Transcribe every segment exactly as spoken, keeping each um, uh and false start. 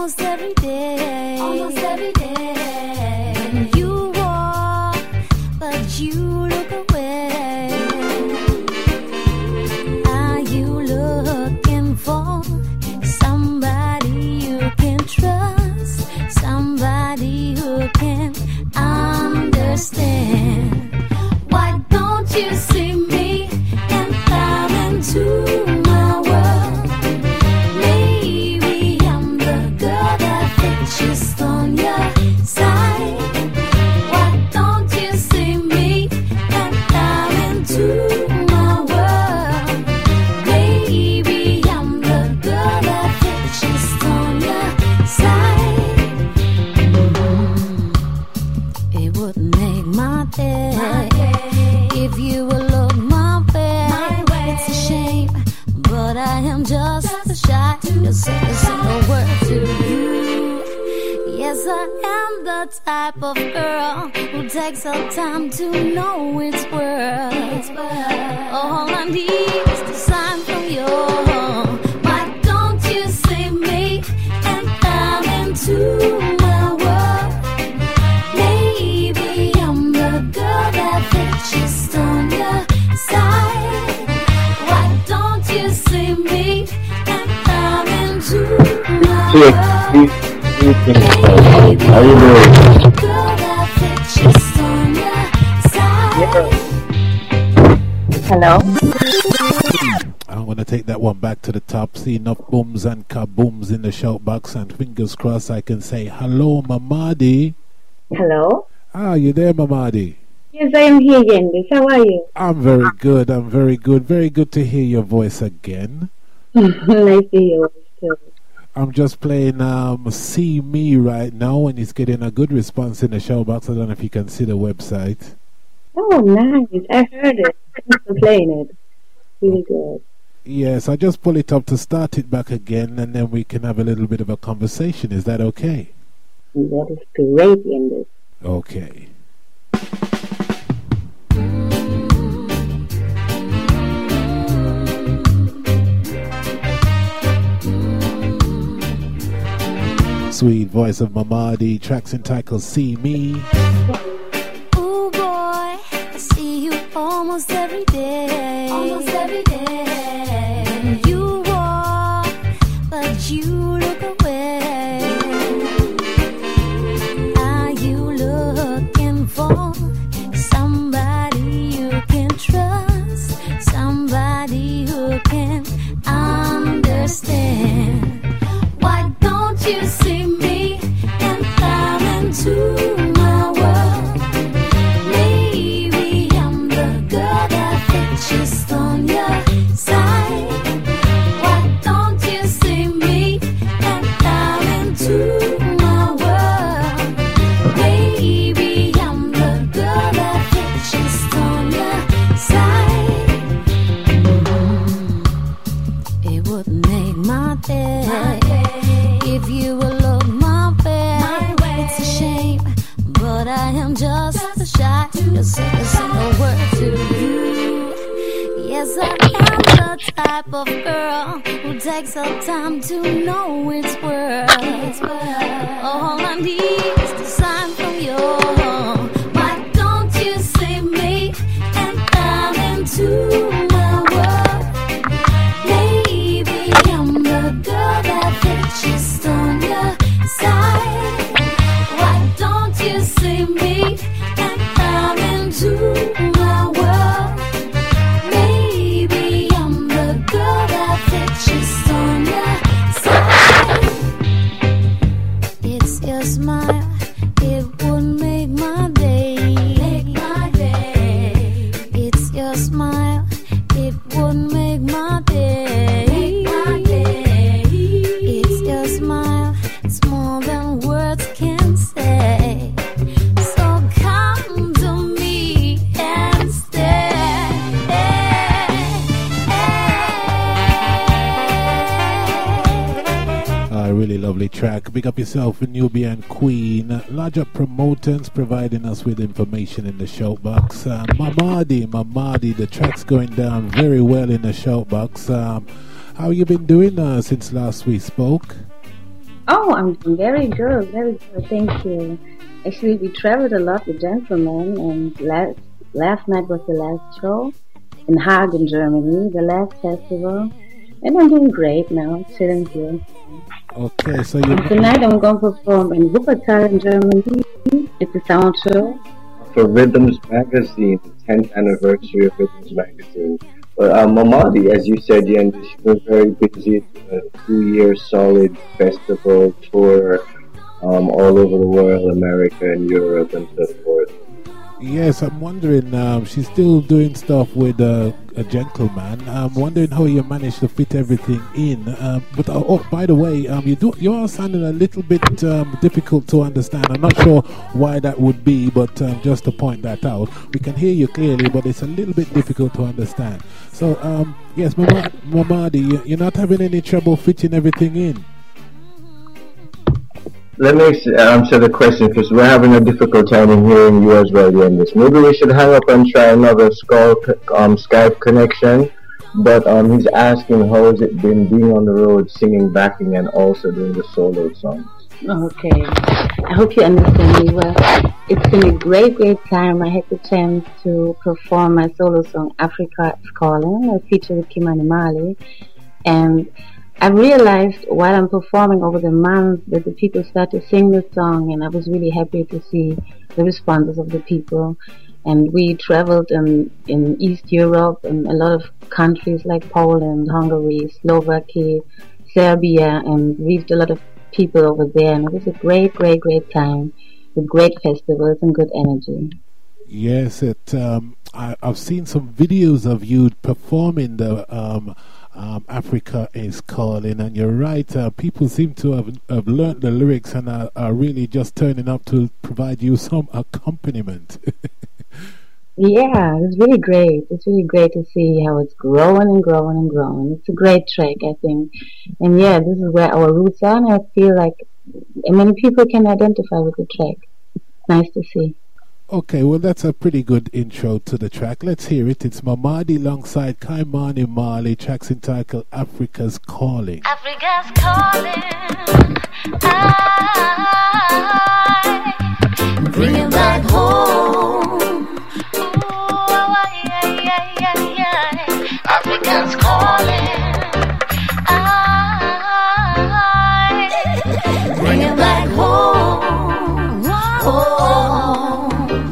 almost every day. Almost every day. And you walk, but you look away. Are you looking for somebody you can trust? Somebody who can understand? Why don't you see me and come into my world? Maybe I'm the girl that fits just on your side. Why don't you see me and come into my world? Maybe I'm the girl that fits just on your side. Mm-hmm. It would make my day, my day if you would look my way. my way. It's a shame, but I am just, just shy to say a single word to you. Yes, I am the type of girl who takes her time to know its worth. All I need is the sign from you. Why don't you see me and come into my world? Maybe I'm the girl that fits just on your side. Why don't you see me and come into my world? How you doing? Girl that fits just on your side. Hello? I'm going to take that one back to the top. See enough booms and kabooms in the shout box, and fingers crossed I can say hello, Mamadi. Hello? Ah, you there, Mamadi? Yes, I am here, Yendis. How are you? I'm very good. I'm very good. Very good to hear your voice again. Nice to hear your voice too. I'm just playing um, See Me right now, and it's getting a good response in the show box. I don't know if you can see the website. Oh, nice. I heard it. Thanks for playing it. Really good. Yes, I just pull it up to start it back again, and then we can have a little bit of a conversation. Is that okay? That is great, Yendis. Okay. Sweet voice of Mamadi, tracks entitled See Me. Ooh boy, I see you almost every day. Almost every day. And you walk, but you look away. Are you looking for somebody you can trust? Somebody who can understand? Why don't you see me and come into my world? Maybe I'm the girl that fits just on your side. Why don't you see me and come into my world? Maybe I'm the girl that fits just on your side. Mm-hmm. It would make my day, my day. If you will look my way. my way. It's a shame, but I am just, just shy to say a single word to you. Yes, I am the type of girl who takes her time to know its worth. All I need is the sign from you. Why don't you see me and come into my world? Maybe I'm the girl that fits just on your side. Why don't you see me and come into my world? Maybe I'm the girl that fits just on your side. It's your smile, it would make my day. Make my day. It's your smile, it would make my day. Make my day. It's your smile, it's more than words can say. So come to me and stay. A really lovely track. Big up yourself, Nubian Queen. Larger promoters providing us with information in the shout box. Uh, Mamadi, Mamadi, the track's going down very well in the shout box. Um, how you been doing uh, since last we spoke? Oh, I'm very good, very good. Thank you. Actually, we traveled a lot with Gentlemen, and last last night was the last show in Hagen, Germany, the last festival. And I'm doing great now, chilling here. Okay, so you. Tonight I'm going to perform in Wuppertal in Germany. It's a sound show. For Rhythms Magazine, the tenth anniversary of Rhythms Magazine. But uh, Mamadi, as you said, Yen, you were very busy. A two-year solid festival tour um, all over the world, America and Europe and so forth. Yes, I'm wondering, um, she's still doing stuff with uh, a Gentleman. I'm wondering how you managed to fit everything in. Um, but uh, oh, by the way, um, you do you are sounding a little bit um, difficult to understand. I'm not sure why that would be, but um, just to point that out, we can hear you clearly, but it's a little bit difficult to understand. So, um, yes, Mamadi, you're not having any trouble fitting everything in? Let me answer the question, because we're having a difficult time in hearing you as well, Yendis. Maybe we should hang up and try another um, Skype connection. But um, he's asking how has it been being on the road, singing, backing, and also doing the solo songs. Okay. I hope you understand me well. It's been a great, great time. I had the chance to perform my solo song, Africa is Calling. I featured with Kimani Mali. And I realized while I'm performing over the months that the people start to sing the song, and I was really happy to see the responses of the people. And we traveled in, in East Europe and a lot of countries like Poland, Hungary, Slovakia, Serbia, and reached a lot of people over there. And it was a great, great, great time with great festivals and good energy. Yes, it. Um, I, I've seen some videos of you performing the um, um, Africa is Calling, and you're right. Uh, people seem to have, have learned the lyrics and are, are really just turning up to provide you some accompaniment. Yeah, it's really great. It's really great to see how it's growing and growing and growing. It's a great track, I think. And yeah, this is where our roots are, and I feel like many people can identify with the track. Nice to see. Okay, well, that's a pretty good intro to the track. Let's hear it. It's Mamadi alongside Kimani Mali, tracks entitled Africa's Calling. Africa's calling. I bring it back home. Ooh, yeah, yeah, yeah, yeah. Africa's calling. I bring it back home. Home.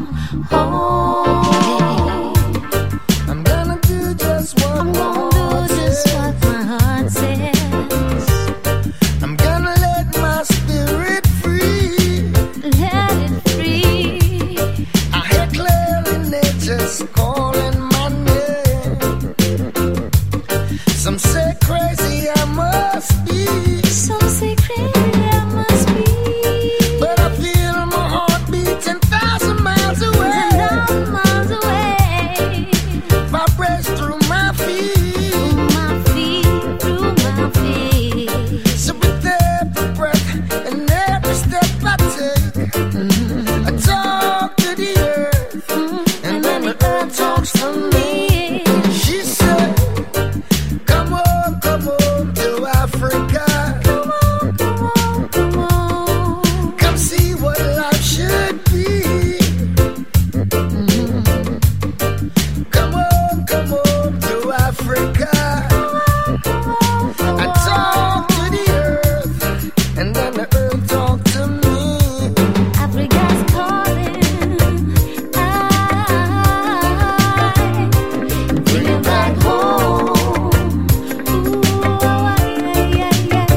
Home. I'm gonna do just what I'm gonna do just what my heart says. I'm gonna let my spirit free. Let it free. I hear clearly nature's calling my name. Some say crazy I must be. Some say crazy I must be. But I feel my heart beat ten thousand miles away. ten thousand miles away. Vibrates through my feet. Through my feet, through my feet. So with every breath and every step I take, I talk to the earth, and then the earth talks to me. She said, come on, come on to Africa. Come on, come on, come on. Come see what life should be. Come on, come on to Africa. I talk to the earth, and then the earth talk to me. Africa's calling. I bring it back home. Ooh, yeah, yeah, yeah,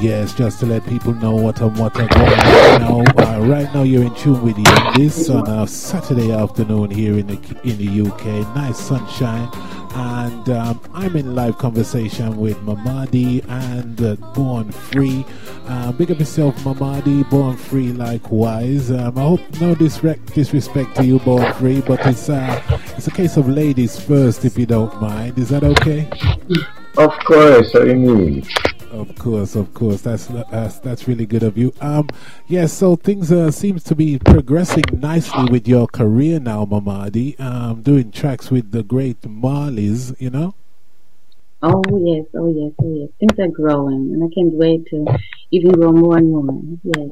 Yes, just to let people know what I'm what I'm going right now. Uh, right now, you're in tune with Yandis on a Saturday afternoon here in the in the U K. Nice sunshine, and um, I'm in live conversation with Mamadi and uh, Born Free. Uh, big up yourself, Mamadi. Born Free, likewise. Um, I hope no disre- disrespect to you, Born Free, but it's uh, it's a case of ladies first, if you don't mind. Is that okay? Of course. What do you mean? Of course, of course. That's that's, that's really good of you. Um, yes. So things uh, seems to be progressing nicely with your career now, Mamadi. Um, doing tracks with the great Marleys, you know. Oh yes, oh yes, oh yes. Things are growing, and I can't wait to even grow more and more. Yes,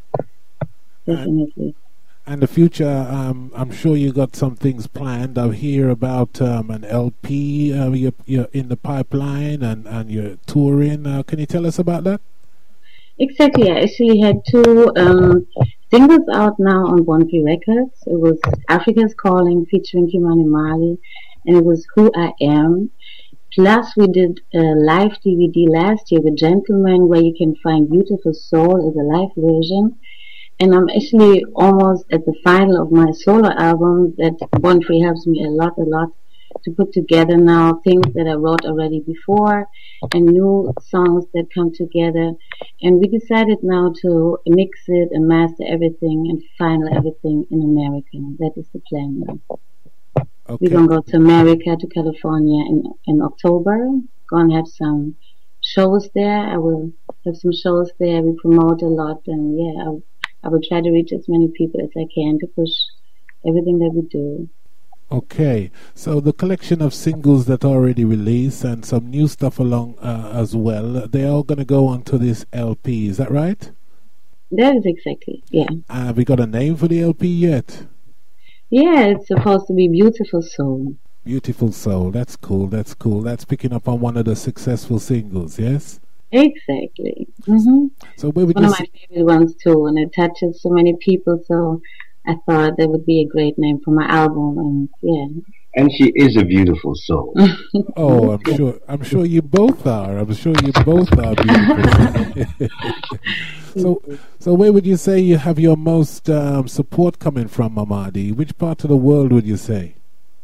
definitely. And the future, um, I'm sure you got some things planned. I hear about um, an L P uh, you're, you're in the pipeline, and, and you're touring. Uh, can you tell us about that? Exactly. I actually had two um, singles out now on Born Free Records. It was Africa's Calling featuring Kimani Mali, and it was Who I Am. Plus, we did a live D V D last year with Gentleman, where you can find Beautiful Soul as a live version. And I'm actually almost at the final of my solo album that Born Free helps me a lot, a lot to put together now, things that I wrote already before and new songs that come together. And we decided now to mix it and master everything and final everything in American. That is the plan now. Okay. We're going to go to America, to California in, in October. Going to have some shows there. I will have some shows there. We promote a lot, and yeah, I, I will try to reach as many people as I can to push everything that we do. Okay, so the collection of singles that are already released and some new stuff along uh, as well, they're all going to go onto this L P, is that right? That is exactly, yeah. Uh, have we got a name for the L P yet? Yeah, it's supposed to be Beautiful Soul. Beautiful Soul, that's cool, that's cool. That's picking up on one of the successful singles, yes? Exactly. Mm-hmm. So where would one you of my favorite ones too, and it touches so many people, so I thought that would be a great name for my album, and yeah. And she is a beautiful soul. Oh, I'm sure. I'm sure you both are. I'm sure you both are beautiful. so, so where would you say you have your most um, support coming from, Mamadi? Which part of the world would you say?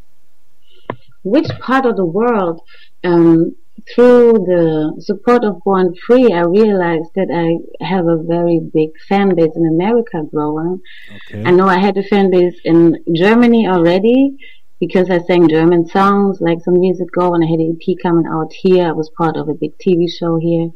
Which part of the world? Um, through the support of Born Free, I realized that I have a very big fan base in America growing. Okay. I know I had a fan base in Germany already, because I sang German songs like some years ago, and I had an E P coming out here. I was part of a big T V show here.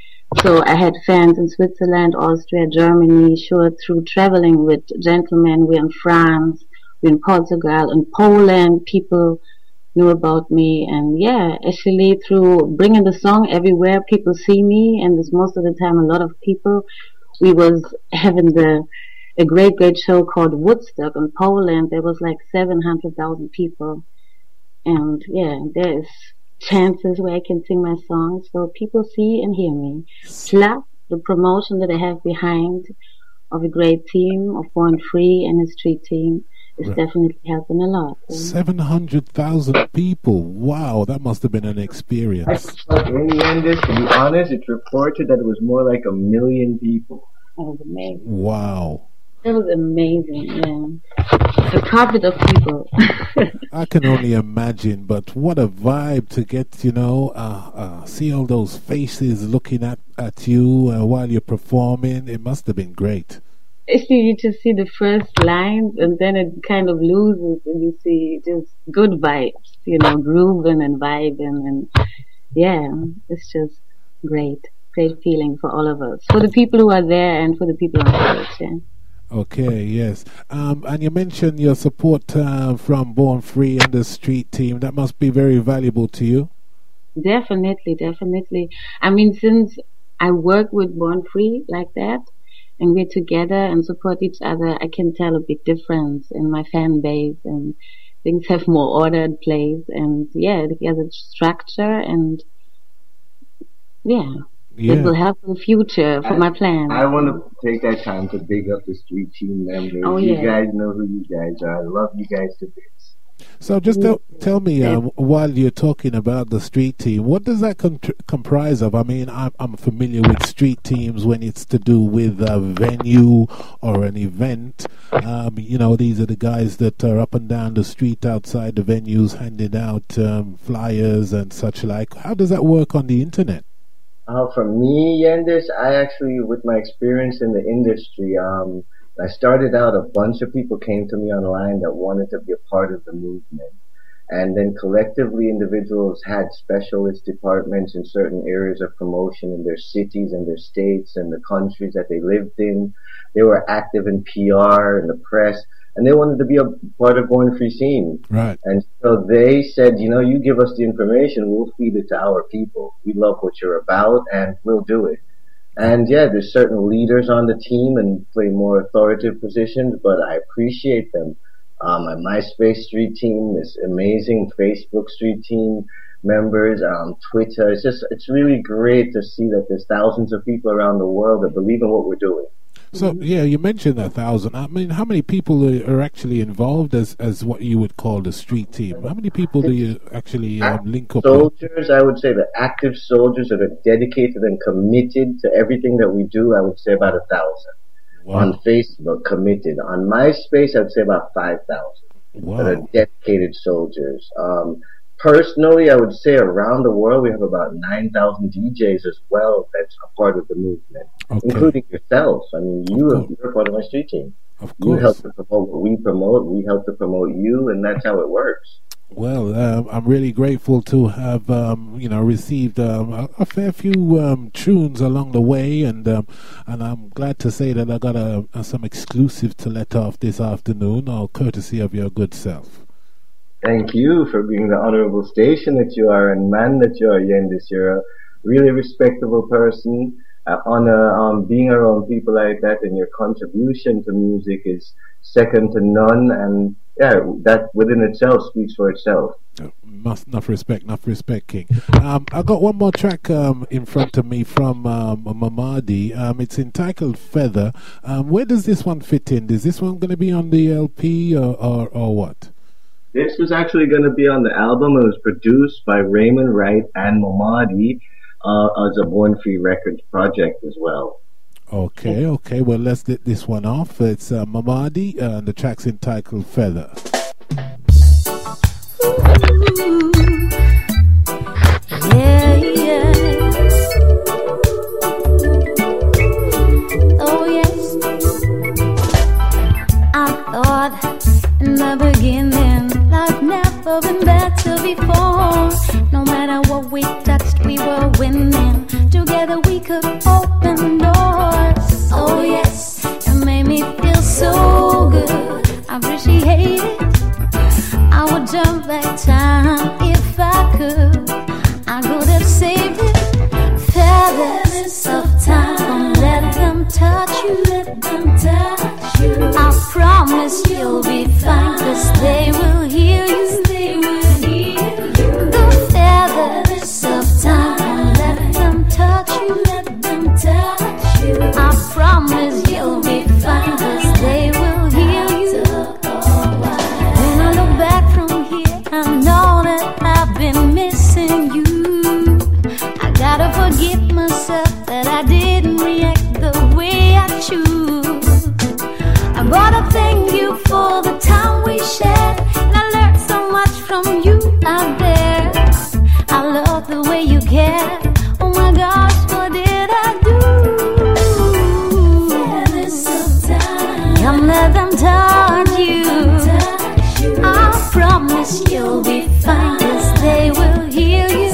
So I had fans in Switzerland, Austria, Germany, sure, through traveling with Gentlemen. We're in France, we're in Portugal, in Poland. People knew about me, and yeah, actually through bringing the song everywhere, people see me, and it's most of the time a lot of people. We was having the a great, great show called Woodstock in Poland. There was like seven hundred thousand people. And yeah, there's chances where I can sing my songs so people see and hear me. Plus the promotion that I have behind of a great team of Born Free and a street team is right. Definitely helping a lot. So. seven hundred thousand people. Wow, that must have been an experience. In the end, to be honest, it's reported that it was more like a million people. That was amazing. Wow. That was amazing, yeah. A carpet of people. I can only imagine, but what a vibe to get, you know, uh, uh, see all those faces looking at, at you uh, while you're performing. It must have been great. Actually, you just see the first lines, and then it kind of loses, and you see just good vibes, you know, grooving and vibing, and yeah, it's just great. Great feeling for all of us. For the people who are there and for the people on stage, yeah. Okay, yes. Um, and you mentioned your support uh, from Born Free and the street team. That must be very valuable to you. Definitely, definitely. I mean, since I work with Born Free like that, and we're together and support each other, I can tell a big difference in my fan base, and things have more ordered place, and yeah, it has a structure, and yeah. Yeah. It will help in the future for I, my plan. I want to take that time to big up the street team members. Oh, you yeah. guys know who you guys are. I love you guys to bits. So just tell, tell me, um, while you're talking about the street team, what does that com- comprise of? I mean, I'm, I'm familiar with street teams when it's to do with a venue or an event. Um, you know, these are the guys that are up and down the street outside the venues handing out um, flyers and such like. How does that work on the internet? Uh, for me, Yandis, I actually, with my experience in the industry, um, I started out, a bunch of people came to me online that wanted to be a part of the movement. And then collectively, individuals had specialist departments in certain areas of promotion in their cities and their states and the countries that they lived in. They were active in P R and the press, and they wanted to be a part of Born Free Scene. Right. And so they said, you know, you give us the information, we'll feed it to our people. We love what you're about, and we'll do it. And yeah, there's certain leaders on the team and play more authoritative positions, but I appreciate them. Um, my MySpace street team, this amazing Facebook street team members, um, Twitter. It's just, it's really great to see that there's thousands of people around the world that believe in what we're doing. So, yeah, you mentioned a thousand. I mean, how many people are, are actually involved as, as what you would call the street team? How many people do you actually um, link up soldiers, with? I would say the active soldiers that are dedicated and committed to everything that we do, I would say about a thousand. Wow. On Facebook, committed. On MySpace, I'd say about five thousand. Wow. That are dedicated soldiers. Um, personally, I would say around the world, we have about nine thousand D Js as well that's a part of the movement, okay. Including yourselves. I mean, you are, you're part of my street team. Of course. You help to promote what we promote, we help to promote you, and that's how it works. Well, um, I'm really grateful to have, um, you know, received um, a, a fair few um, tunes along the way, and um, and I'm glad to say that I got a, a, some exclusive to let off this afternoon, all courtesy of your good self. Thank you for being the honorable station that you are, and man that you are, Yandis. You're a really respectable person. Uh, on a, um, being around people like that, and your contribution to music is second to none, and yeah, that within itself speaks for itself. Uh, must, enough respect, enough respect, King. Um, I got one more track um, in front of me from um, Mamadi. Um, it's entitled Feather. Um, where does this one fit in? Is this one going to be on the L P or, or, or what? This was actually going to be on the album. It was produced by Raymond Wright and Mamadi uh, as a Born Free Records project as well. Okay, okay. Well, let's get this one off. It's uh, Mamadi, uh, and the track's entitled Feather. Ooh, yeah, yeah. Oh, yes. I thought in the beginning life never been better before. No matter what we touched, we were winning. Together we could open doors. Oh yes, it made me feel so good. I appreciate it. I would turn back time if I could. I could have saved it. Feathers of time, don't let them touch you. Let them touch you. I promise you'll be fine, 'cause they will hear you. They will hear you. The feathers of time, don't let them touch you. Let them touch you. I promise you'll be fine, 'cause they will hear you. When I look back from here, I know that I've been missing you. I gotta forgive myself that I didn't react the way I choose. I gotta thank you for the time we shared, and I learned so much from you out there. I love the way you care. Oh my gosh, what did I do? Feathers of time, come let them touch you. I promise you'll be fine, 'cause they will hear you.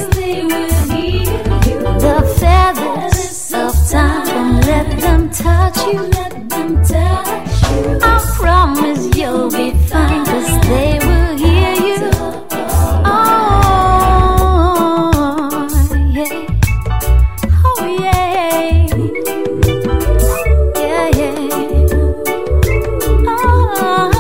The feathers of time, come let them touch you. I promise you'll be fine, 'cause they will hear you. Oh yeah, oh yeah, yeah yeah. Oh,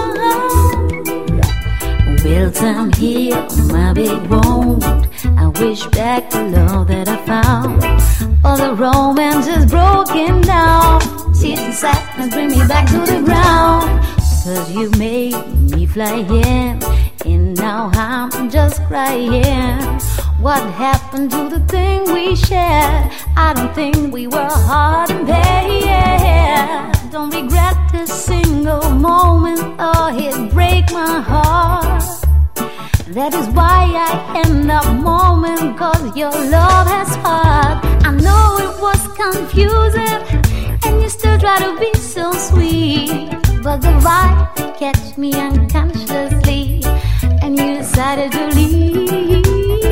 well, time here on my big wound. I wish back the love that I found. All the romance is broken down. Tears and sadness bring me back to the ground. 'Cause you made me fly in and now I'm just crying. What happened to the thing we shared? I don't think we were hard and bad. Don't regret this single moment, or it break my heart. That is why I end up mourning, cause your love has heart. I know it was confusing, and you still try to be so sweet, but the vibe catch me unconsciously, and you decided to leave.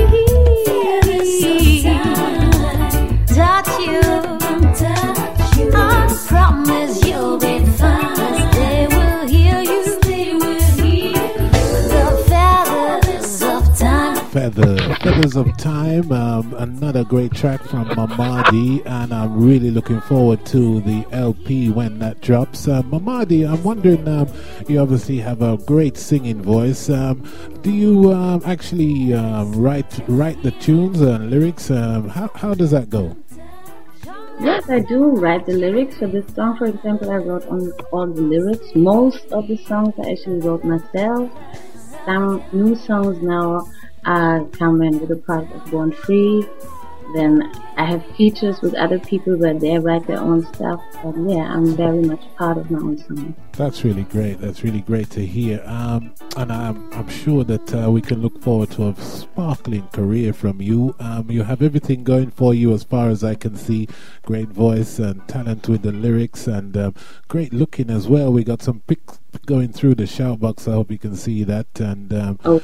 Touch you, touch you. I promise you'll be fine. They will hear you, they will hear the feathers of time. Feather, Feathers of Time, um, another great track from Mamadi, and I'm really looking forward to the L P when that drops. Uh, Mamadi, I'm wondering, um, you obviously have a great singing voice. Um, do you um, actually um, write write the tunes and lyrics? Um, how how does that go? Yes, I do write the lyrics. For this song, for example, I wrote on all the lyrics. Most of the songs I actually wrote myself. Some new songs now are coming with a part of Born Free. Then I have features with other people where they write their own stuff. But yeah, I'm very much part of my own songs. That's really great. That's really great to hear. Um, and I'm, I'm sure that uh, we can look forward to a sparkling career from you. Um, you have everything going for you as far as I can see. Great voice and talent with the lyrics, and um, great looking as well. We got some pics going through the shout box. I hope you can see that. And um, oh.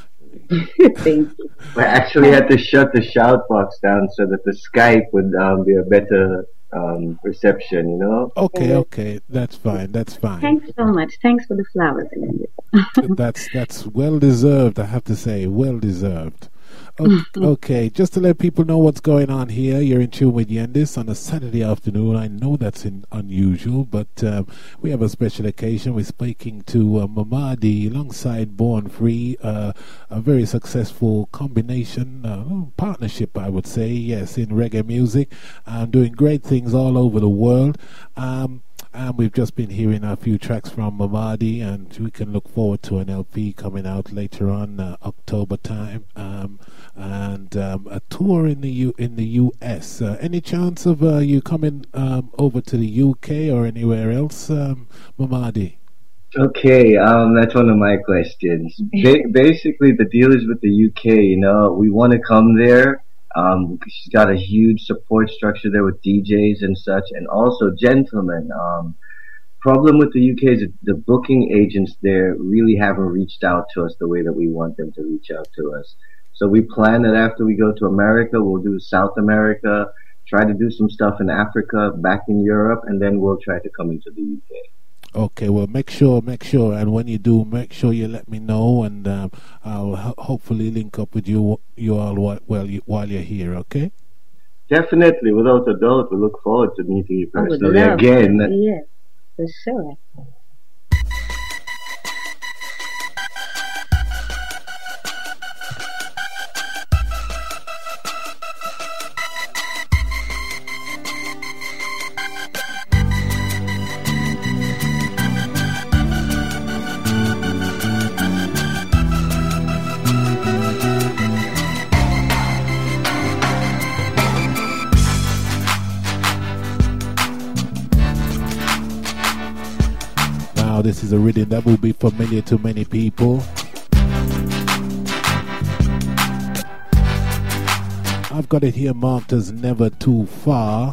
Thank you. I actually had to shut the shout box down so that the Skype would um, be a better um, reception, you know? Okay, okay. That's fine. That's fine. Thanks so much. Thanks for the flowers, Linda. that's, that's well deserved, I have to say. Well deserved. Okay, okay, just to let people know what's going on here, you're in tune with Yendis on a Saturday afternoon. I know that's in, unusual, but um, we have a special occasion. We're speaking to uh, Mamadi alongside Born Free, uh, a very successful combination, uh, partnership, I would say, yes, in reggae music, and doing great things all over the world. Um, And we've just been hearing a few tracks from Mamadi, and we can look forward to an L P coming out later on, uh, October time, um, and um, a tour in the U in the U S. Uh, any chance of uh, you coming um, over to the U K or anywhere else, um, Mamadi? Okay, um, that's one of my questions. Ba- basically, the deal is with the U K. You know, we want to come there. Um, she's got a huge support structure there with D Js and such, and also gentlemen. Um, problem with the U K is that the booking agents there really haven't reached out to us the way that we want them to reach out to us. So we plan that after we go to America, we'll do South America, try to do some stuff in Africa, back in Europe, and then we'll try to come into the U K. Okay, well, make sure, make sure, and when you do, make sure you let me know, and um, I'll ho- hopefully link up with you, you all while, while, you, while you're here, okay? Definitely, without a doubt, we look forward to meeting you I would personally love again. to. Yes, for sure. This is a rhythm that will be familiar to many people. I've got it here marked as Never Too Far.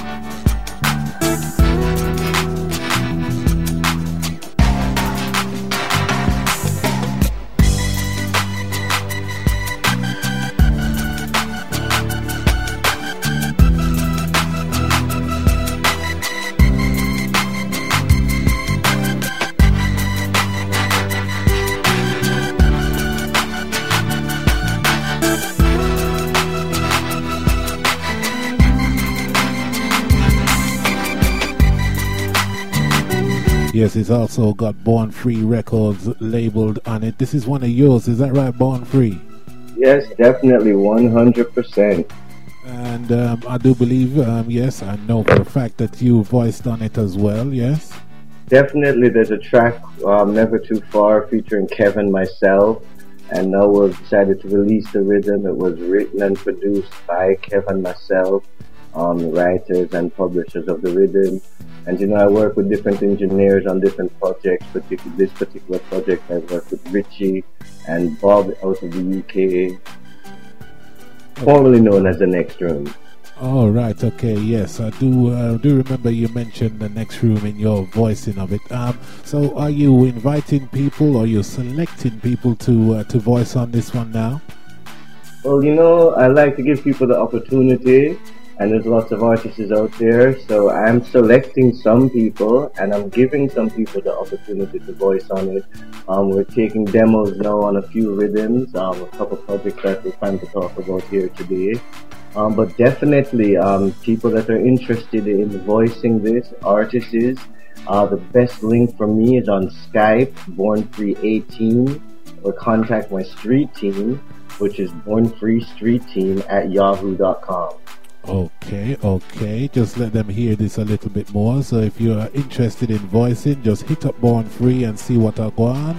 Yes, it's also got Born Free Records labeled on it. This is one of yours, is that right, Born Free? Yes, definitely, one hundred percent. And um, I do believe, um, yes, I know for a fact that you voiced on it as well, yes? Definitely, there's a track, um, Never Too Far, featuring Kevin, myself, and now we've decided to release the rhythm. It was written and produced by Kevin myself, um, writers and publishers of the rhythm. And you know, I work with different engineers on different projects. Particularly this particular project, I work with Richie and Bob out of the U K, formerly known as the Next Room. Oh, right, okay, yes, I do uh, do remember you mentioned the Next Room in your voicing of it. Um, so are you inviting people, or are you selecting people to uh, to voice on this one now? Well, you know, I like to give people the opportunity, and there's lots of artists out there, so I'm selecting some people, and I'm giving some people the opportunity to voice on it. Um, we're taking demos now on a few rhythms, um, a couple projects that we're trying to talk about here today. Um, but definitely, um, people that are interested in voicing this, artists, uh, the best link for me is on Skype, Born Free eighteen, or contact my street team, which is Born Free Street Team at yahoo dot com. Okay, okay, just let them hear this a little bit more. So if you are interested in voicing, just hit up Born Free and see what I go on.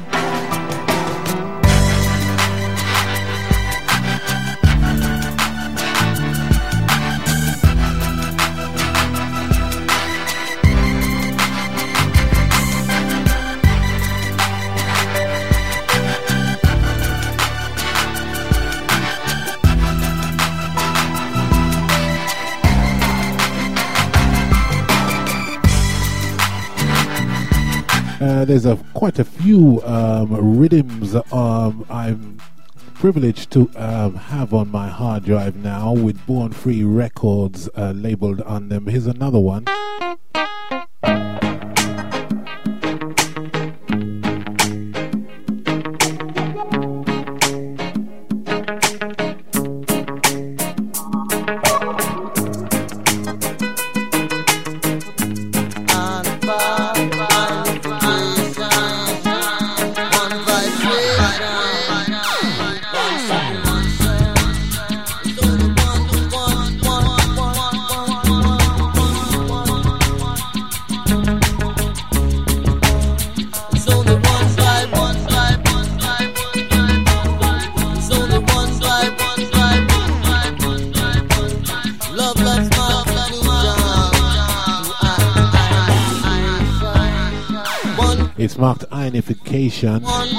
Uh, there's a quite a few um, rhythms um, I'm privileged to um, have on my hard drive now, with Born Free Records uh, labeled on them. Here's another one. It's marked Ionification.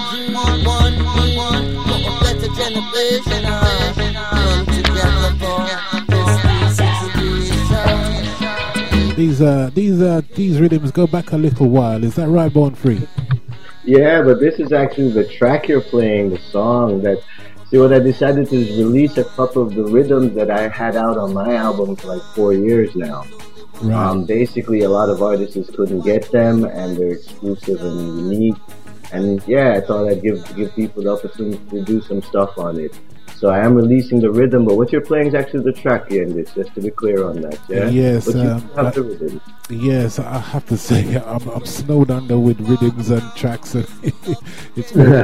These uh these uh these rhythms go back a little while. Is that right, Born Free? Yeah, but this is actually the track you're playing, the song that. See, what I decided to do is release a couple of the rhythms that I had out on my album for like four years now. Right. Um, basically, a lot of artists couldn't get them, and they're exclusive and unique. And yeah, I thought I'd give give people the opportunity to do some stuff on it. So I am releasing the rhythm, but what you're playing is actually the track here in this, just to be clear on that. Yeah. Yes. But you um, have the rhythm. Yes, I have to say I'm, I'm snowed under with rhythms and tracks. And it's very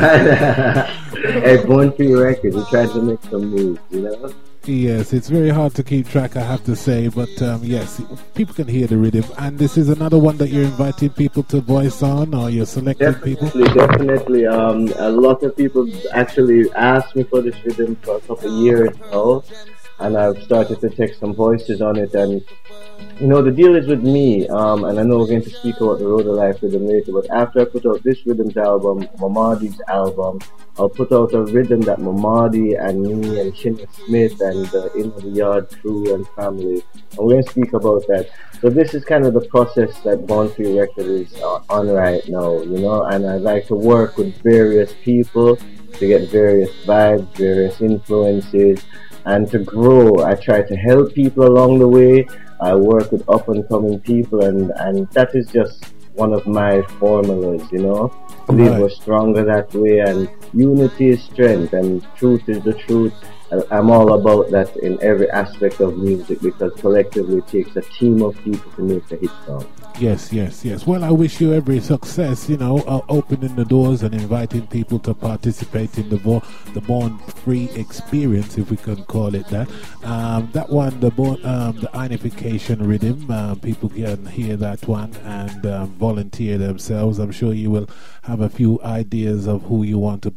hey, Born Free Records, we tried to make some moves, you know. Yes, it's very hard to keep track, I have to say, but um, yes, people can hear the rhythm. And this is another one that you're inviting people to voice on, or you're selecting definitely, people? Definitely, um, a lot of people actually asked me for this rhythm for a couple of years now, and I've started to take some voices on it. And you know, the deal is with me, um, and I know we're going to speak about the Road of Life rhythm later, but after I put out this rhythm's album, Mamadi's album, I'll put out a rhythm that Mamadi and me and Chinna Smith and the In the Yard crew and family, and we're going to speak about that. So this is kind of the process that Born Free Record is uh, on right now, you know, and I like to work with various people to get various vibes, various influences, and to grow. I try to help people along the way. I work with up and coming people, and, and that is just one of my formulas, you know. I believe we're stronger that way, and unity is strength, and truth is the truth. I'm all about that in every aspect of music, because collectively it takes a team of people to make a hit song. Yes, yes, yes. Well, I wish you every success, you know, uh, opening the doors and inviting people to participate in the vo- the Born Free experience, if we can call it that. Um, that one, the born, um, the Ionification rhythm, uh, people can hear that one and um, volunteer themselves. I'm sure you will have a few ideas of who you want to put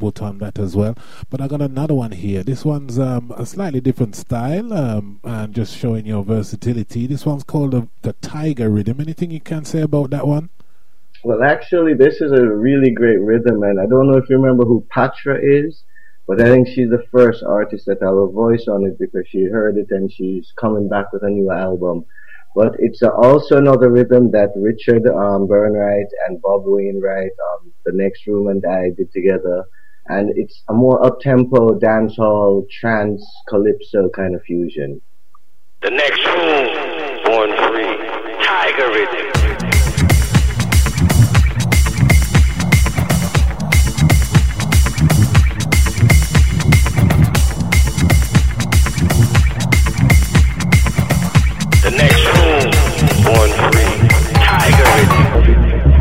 put on that as well. But I got another one here. This one's um, a slightly different style, um, and just showing your versatility. This one's called the, the Tiger Rhythm. Anything you can say about that one? Well, actually, this is a really great rhythm, and I don't know if you remember who Patra is, but I think she's the first artist that have a voice on it because she heard it and she's coming back with a new album. But it's uh, also another rhythm that Richard um, Burnright and Bob Wainwright, um, the Next Room, and I did together. And it's a more up-tempo, dancehall, trance, calypso kind of fusion. The Next Room, Born Free, Tiger Rhythm. The Next Room, Born Free, Tiger Rhythm.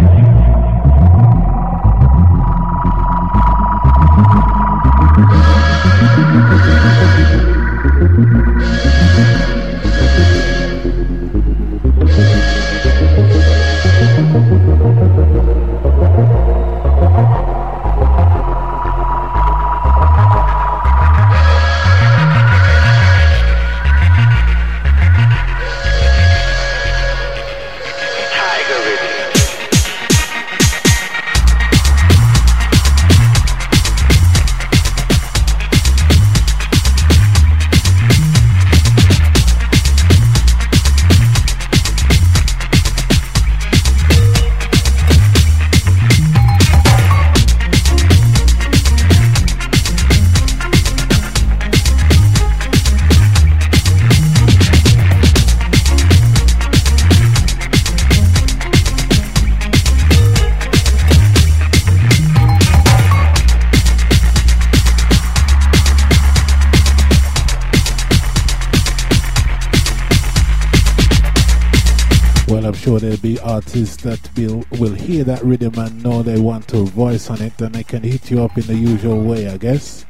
Sure, there'll be artists that will will hear that rhythm and know they want to voice on it, and they can hit you up in the usual way, I guess.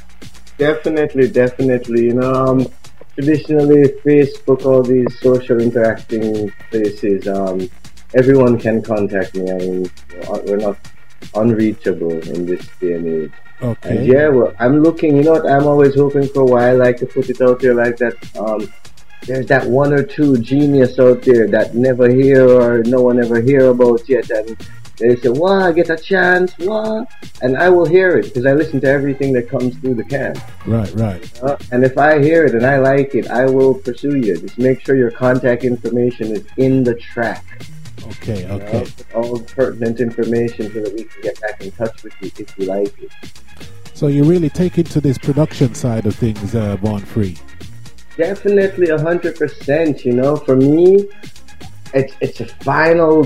Definitely, definitely. You know, um, traditionally Facebook, all these social interacting places, um, everyone can contact me. I mean, we're not unreachable in this day and age. Okay. And yeah, well, I'm looking. You know what? I'm always hoping for. Why I like to put it out there like that. Um, There's that one or two genius out there that never hear or no one ever hear about yet, and they say, "Wow, I get a chance, what?" And I will hear it because I listen to everything that comes through the can. Right, right. Uh, and if I hear it and I like it, I will pursue you. Just make sure your contact information is in the track. Okay, you okay. know, all pertinent information so that we can get back in touch with you if you like it. So you really take into this production side of things, uh, Born Free. Definitely a hundred percent. You know, for me, it's it's a final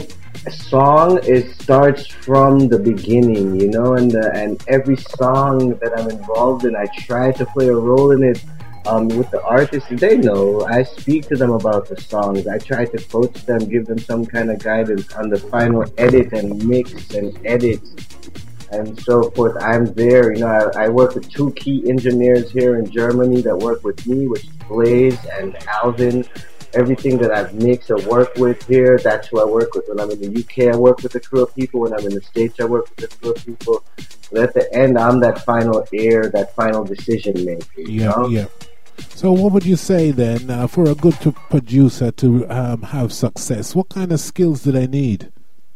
song. It starts from the beginning. You know, and the, and every song that I'm involved in, I try to play a role in it. Um, with the artists, they know. I speak to them about the songs. I try to coach them, give them some kind of guidance on the final edit and mix and edit and so forth. I'm there. You know, I, I work with two key engineers here in Germany that work with me, which is Blaze and Alvin. Everything that I've mixed or worked with here, that's who I work with. When I'm in the U K, I work with a crew of people. When I'm in the States, I work with a crew of people. But at the end, I'm that final ear, that final decision maker. Yeah, know? yeah. So what would you say then, uh, for a good to producer to um, have success, what kind of skills do they need?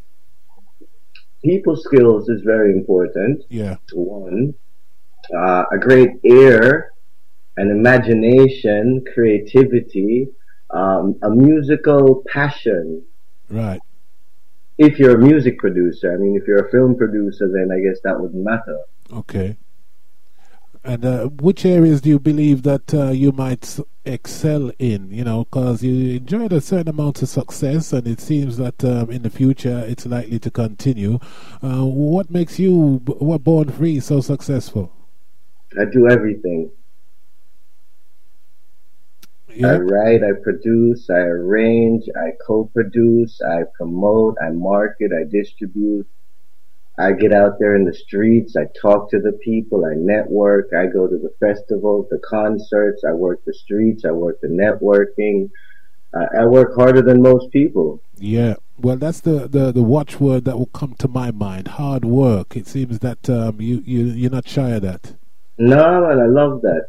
People skills is very important. Yeah. One, uh, a great ear, an imagination, creativity, um, a musical passion. Right. If you're a music producer, I mean, if you're a film producer, then I guess that wouldn't matter. Okay. And uh, which areas do you believe that uh, you might s- excel in? You know, because you enjoyed a certain amount of success, and it seems that um, in the future it's likely to continue. Uh, what makes you, what Born Free, so successful? I do everything. Yeah. I write, I produce, I arrange, I co-produce, I promote, I market, I distribute. I get out there in the streets, I talk to the people, I network, I go to the festivals, the concerts, I work the streets, I work the networking. Uh, I work harder than most people. Yeah, Well, that's the, the, the watchword that will come to my mind. Hard work. It seems that um, you, you, you're not shy of that. No, man, I love that.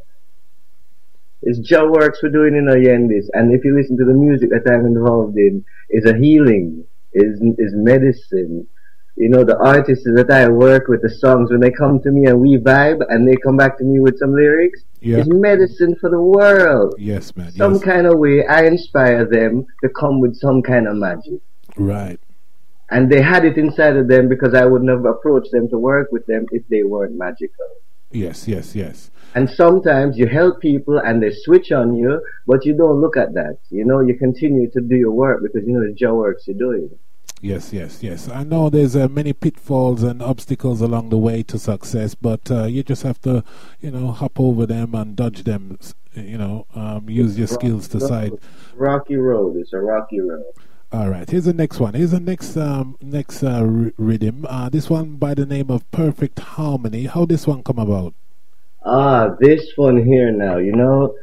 It's Jah works we're doing in Oyendis. And if you listen to the music that I'm involved in, it's a healing, is is medicine. You know, the artists that I work with, the songs, when they come to me and we vibe and they come back to me with some lyrics, yeah. It's medicine for the world. Yes, man. Some yes. kind of way, I inspire them to come with some kind of magic. Right. And they had it inside of them because I would never approach them to work with them if they weren't magical. Yes, yes, yes. And sometimes you help people and they switch on you, but you don't look at that. You know, you continue to do your work because you know the Jah works you're doing. Yes, yes, yes. I know there's uh, many pitfalls and obstacles along the way to success, but uh, you just have to, you know, hop over them and dodge them, you know, um, use your skills to side. Rocky road. It's a rocky road. All right, here's the next one. Here's the next um, next uh, r- rhythm. Uh, this one by the name of Perfect Harmony. How this one come about? Ah, this one here now. You know,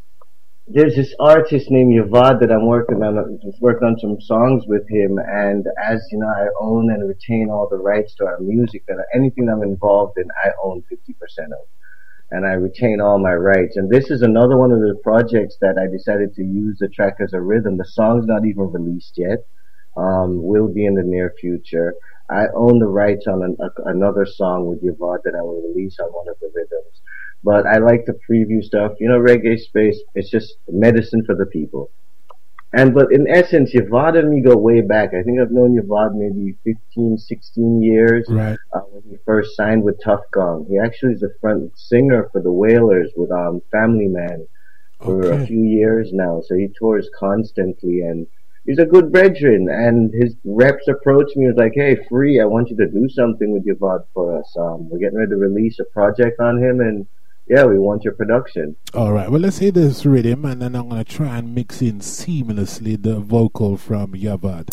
there's this artist named Yavad that I'm working on. Just working on some songs with him, and as you know, I own and retain all the rights to our music. That anything I'm involved in, I own fifty percent of. And I retain all my rights. And this is another one of the projects that I decided to use the track as a rhythm. The song's not even released yet. Um, will be in the near future. I own the rights on an, a, another song with Yavad that I will release on one of the rhythms. But I like the preview stuff. You know, reggae space, it's just medicine for the people. And, but in essence, Yavad and me go way back. I think I've known Yavad maybe fifteen, sixteen years. Right. Uh, when he first signed with Tough Gong. He actually is the front singer for the Wailers with, um, Family Man for okay. a few years now. So he tours constantly and he's a good brethren. And his reps approached me and was like, hey, Free, I want you to do something with Yavad for us. Um, we're getting ready to release a project on him and yeah, we want your production. All right. Well, let's hear this rhythm, and then I'm going to try and mix in seamlessly the vocal from Yavad.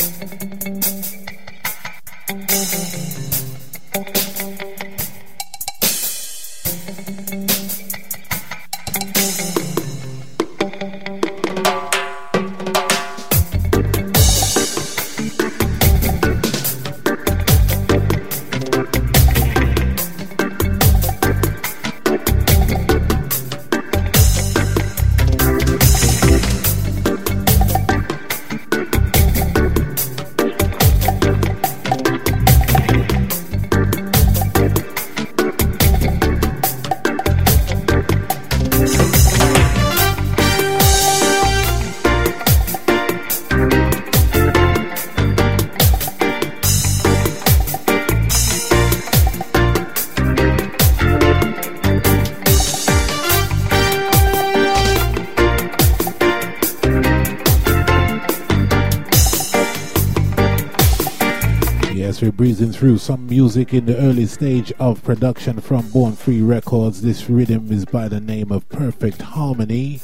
We're breezing through some music in the early stage of production from Born Free Records. This rhythm is by the name of Perfect Harmony.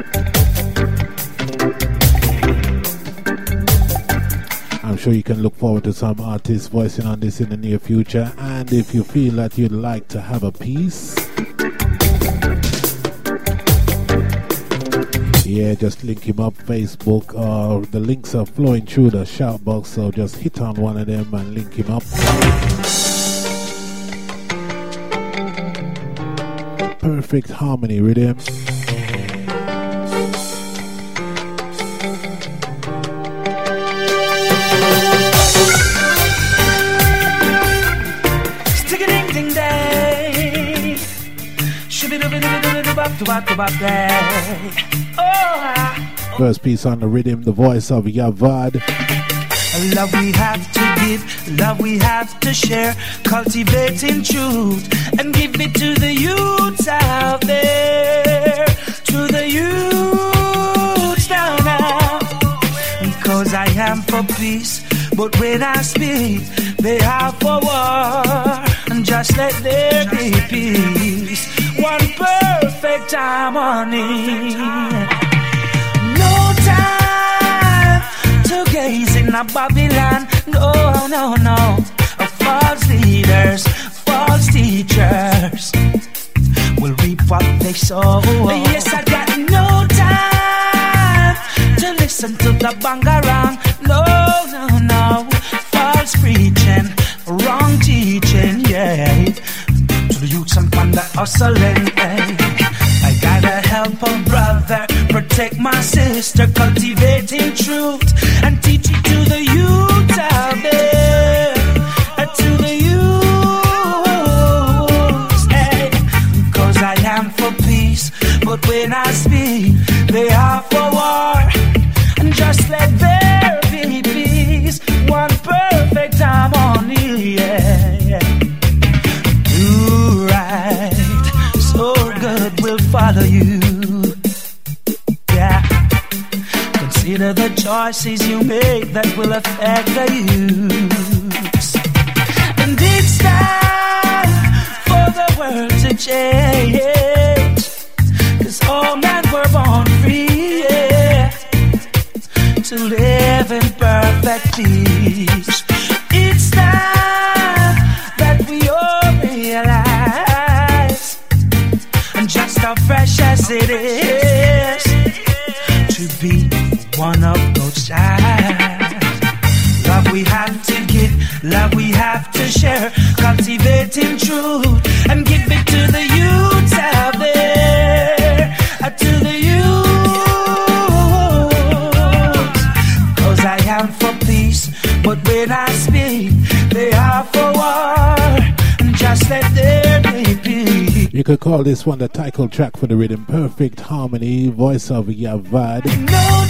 I'm sure you can look forward to some artists voicing on this in the near future. And if you feel that you'd like to have a piece, yeah, just link him up Facebook, or uh, the links are flowing through the shout box, so just hit on one of them and link him up. Perfect Harmony rhythm. Stick a ding ding day. Shibby dubby dubby dubby dubby dubby dubby day. First piece on the rhythm, the voice of Yavad. Love we have to give, love we have to share, cultivating truth and give it to the youths out there, to the youths down now. Because I am for peace, but when I speak, they are for war. And just let there be peace, one perfect harmony. To gaze in a Babylon, no, no, no. False leaders, false teachers will reap what they sow. Yes, I got no time to listen to the bangarang. No, no, no. hustling. Ay. I gotta help a brother, protect my sister, cultivating truth and teach it to the youth out there, uh, to the youth. Hey, cause I am for peace, but when I speak, they are for war. And just let there be peace, one perfect harmony. Yeah. Do right, so good will follow you. Yeah. Consider the choices you make that will affect the youth. And it's time for the world to change, 'cause all men were born free, yeah, to live in perfect peace. It's time that we all realize, and just how fresh as it is, to be one of those sides. Love we have to give, love we have to share, cultivating truth and give it to the youths out there, uh, to the youth. Cause I am for peace, but when I speak, they are for war. And just let there be peace. You could call this one the title track for the rhythm, Perfect Harmony, voice of Yavad. No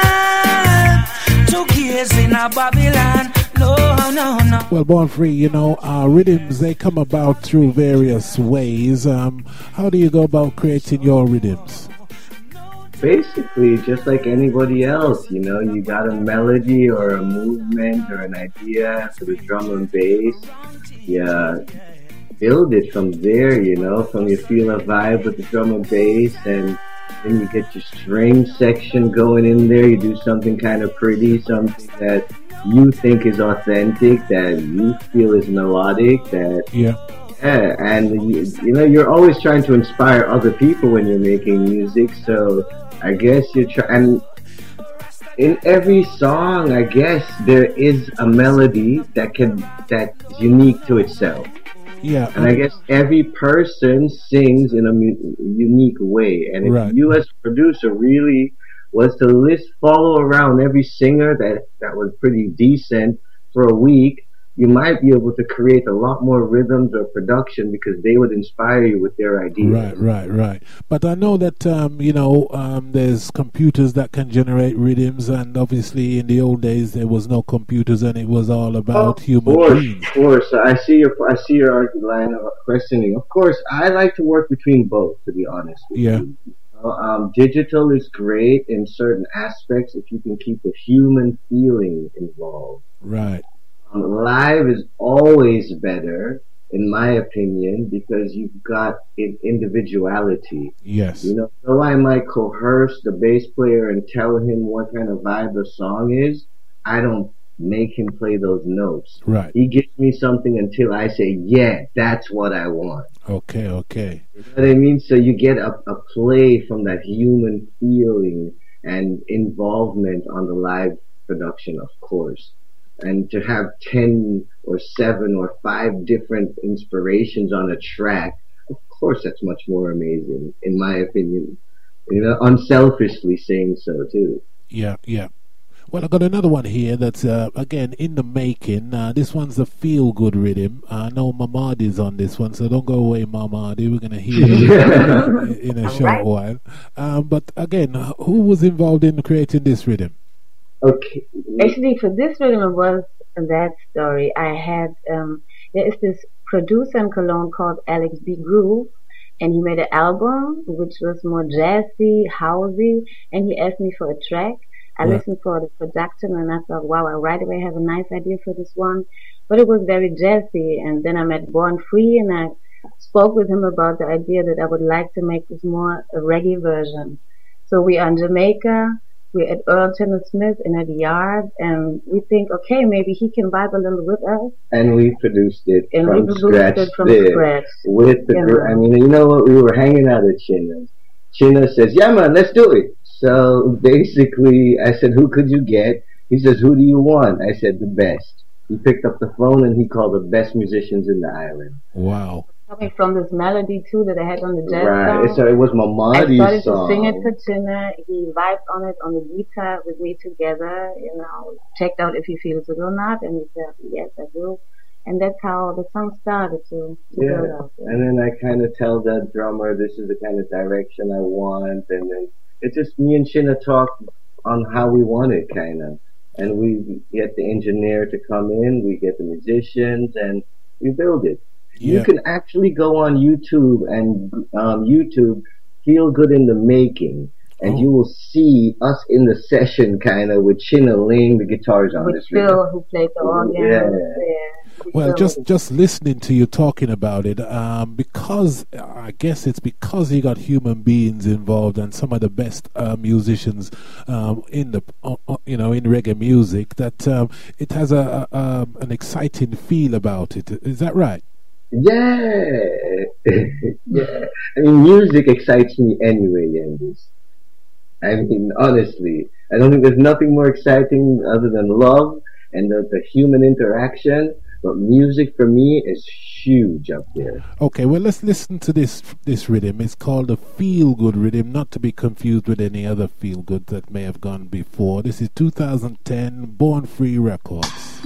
time to gaze in a Babylon. No, no, no. Well, Born Free, you know, uh, rhythms, they come about through various ways. Um, how do you go about creating your rhythms? Basically, just like anybody else, you know, you got a melody or a movement or an idea for the drum and bass. Yeah, build it from there, you know, from you feel a vibe with the drum and bass, and then you get your string section going in there. You do something kind of pretty, something that you think is authentic, that you feel is melodic, that yeah. Yeah, and you, you know, you're always trying to inspire other people when you're making music, so I guess you're trying, and in every song, I guess, there is a melody that can, that's unique to itself. Yeah. And I guess every person sings in a mu- unique way, and if Right. you as a producer really was to list, follow around every singer that, that was pretty decent for a week, you might be able to create a lot more rhythms or production because they would inspire you with their ideas. Right, right, right. But I know that, um, you know, um, there's computers that can generate rhythms, and obviously in the old days there was no computers and it was all about Of human course, beings. of course. I see your, I see your line of questioning. Of course, I like to work between both, to be honest with Yeah. you. Um, digital is great in certain aspects if you can keep the human feeling involved. Right. Um, live is always better, in my opinion, because you've got in- individuality. Yes. You know, though I might coerce the bass player and tell him what kind of vibe the song is, I don't make him play those notes. Right. He gives me something until I say, yeah, that's what I want. Okay, okay. You know what I mean? So you get a, a play from that human feeling and involvement on the live production, of course. And to have ten or seven or five different inspirations on a track, of course that's much more amazing, in my opinion. You know, unselfishly saying so too. Yeah, yeah. Well, I got another one here that's, uh, again, in the making. Uh, this one's a feel-good rhythm. I know Mamadi's on this one, so don't go away, Mamadi. We're going to hear you in a short right. while. Um, but again, who was involved in creating this rhythm? Okay. Actually, for this rhythm, it was that story. I had, um, there is this producer in Cologne called Alex B. Groove, and he made an album which was more jazzy, housey, and he asked me for a track. I Right. listened for the production and I thought, wow, I right away have a nice idea for this one. But it was very jazzy, and then I met Born Free and I spoke with him about the idea that I would like to make this more a reggae version. So we are in Jamaica. We're at Earl Tenor Smith in a yard, and we think, okay, maybe he can vibe a little with us. And we produced it And from we produced scratch it from there. scratch. With the, Yeah. gr- I mean, you know what? We were hanging out at China's. China says, yeah, man, let's do it. So basically, I said, who could you get? He says, who do you want? I said, the best. He picked up the phone and he called the best musicians in the island. Wow. coming from this melody too that I had on the jazz Right. song. So it was I Mamadi's started song. to sing it to Chinna. He vibed on it on the guitar with me together. You know, checked out if he feels it or not, and he said, "Yes, I do." And that's how the song started to, to Yeah. build up. And then I kind of tell the drummer this is the kind of direction I want, and then it's just me and Chinna talk on how we want it, kind of. And we get the engineer to come in, we get the musicians, and we build it. Yeah. You can actually go on YouTube and um, YouTube Feel Good in the Making, and Oh. you will see us in the session, kind of, with Chinna laying the guitars on With this Phil, rhythm. who played the organ. Yeah. Yeah. Well, Phil. just just listening to you talking about it, um, because I guess it's because you got human beings involved and some of the best uh, musicians um, in the uh, uh, you know in reggae music that um, it has a, a um, an exciting feel about it. Is that right? Yeah, yeah. I mean, music excites me anyway, Yandis. I mean, honestly, I don't think there's nothing more exciting other than love and the, the human interaction. But music for me is huge up there. Okay, well, let's listen to this this rhythm. It's called a feel good rhythm, not to be confused with any other feel good that may have gone before. This is two thousand ten Born Free Records.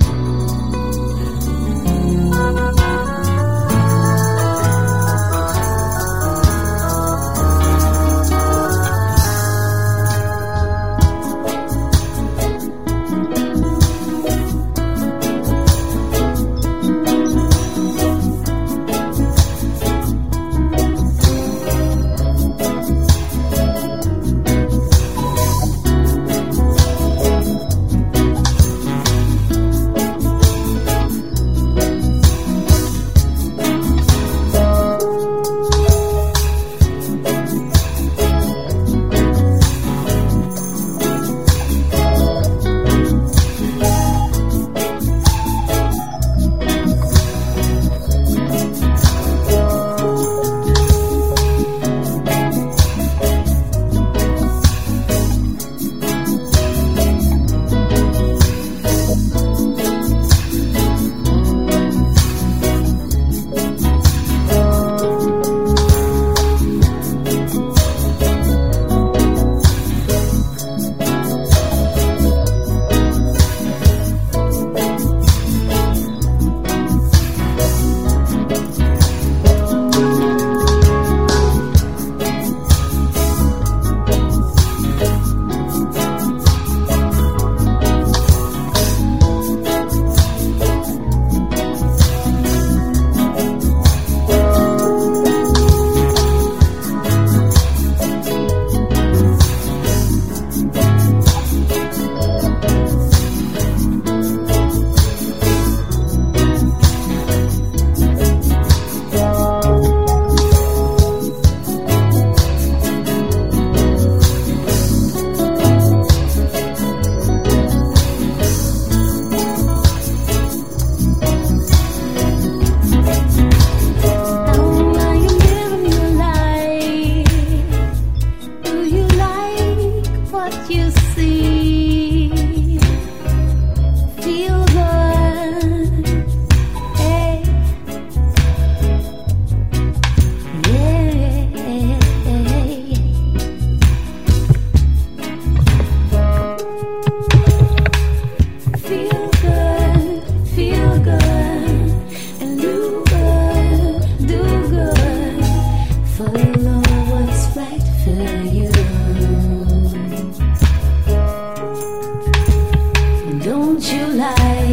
Don't you lie.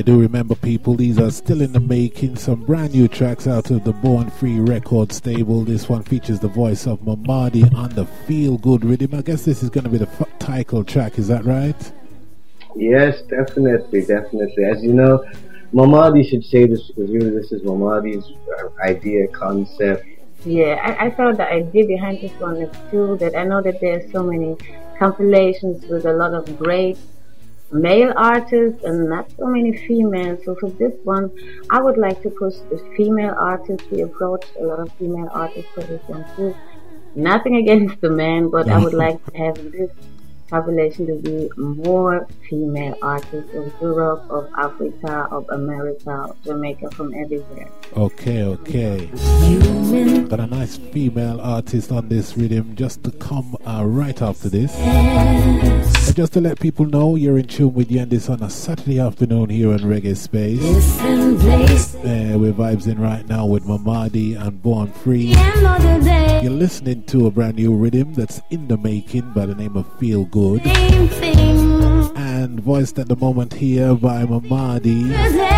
do remember, people, these are still in the making. Some brand new tracks out of the Born Free record stable. This one features the voice of Mamadi on the Feel Good rhythm. I guess this is going to be the f- title track, is that right? Yes, definitely, definitely. As you know, Mamadi should say this because you know, this is Mamadi's uh, idea, concept. Yeah, I, I thought the idea behind this one is too that I know that there are so many compilations with a lot of great male artists and not so many females. So for this one, I would like to push the female artists. We approached a lot of female artists for this one too. Nothing against the men, but I would like to have this population to be more female artists of Europe, of Africa, of America, of Jamaica, from everywhere. Okay, okay. Got a nice female artist on this rhythm just to come uh, right after this. And just to let people know, you're in tune with Yandis on a Saturday afternoon here on Reggae Space. Uh, we're vibes in right now with Mamadi and Born Free. You're listening to a brand new rhythm that's in the making by the name of Feel Good. Good. And voiced at the moment here by Mamadi.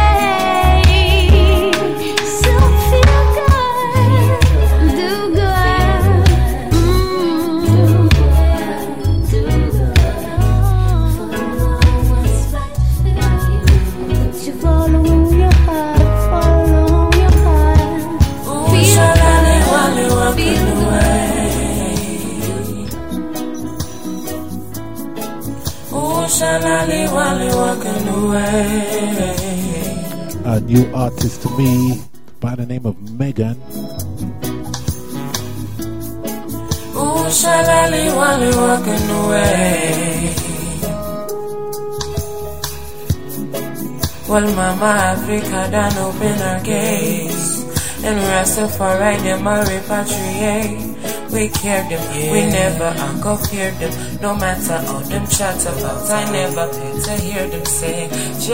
A new artist to me by the name of Megan. Ooh, shalali wali walking away. Well, Mama Africa done open her gates, and Rastafari them a repatriate. We care them, yeah. We never go fear them. No matter how them chat about, I never pay to hear them say,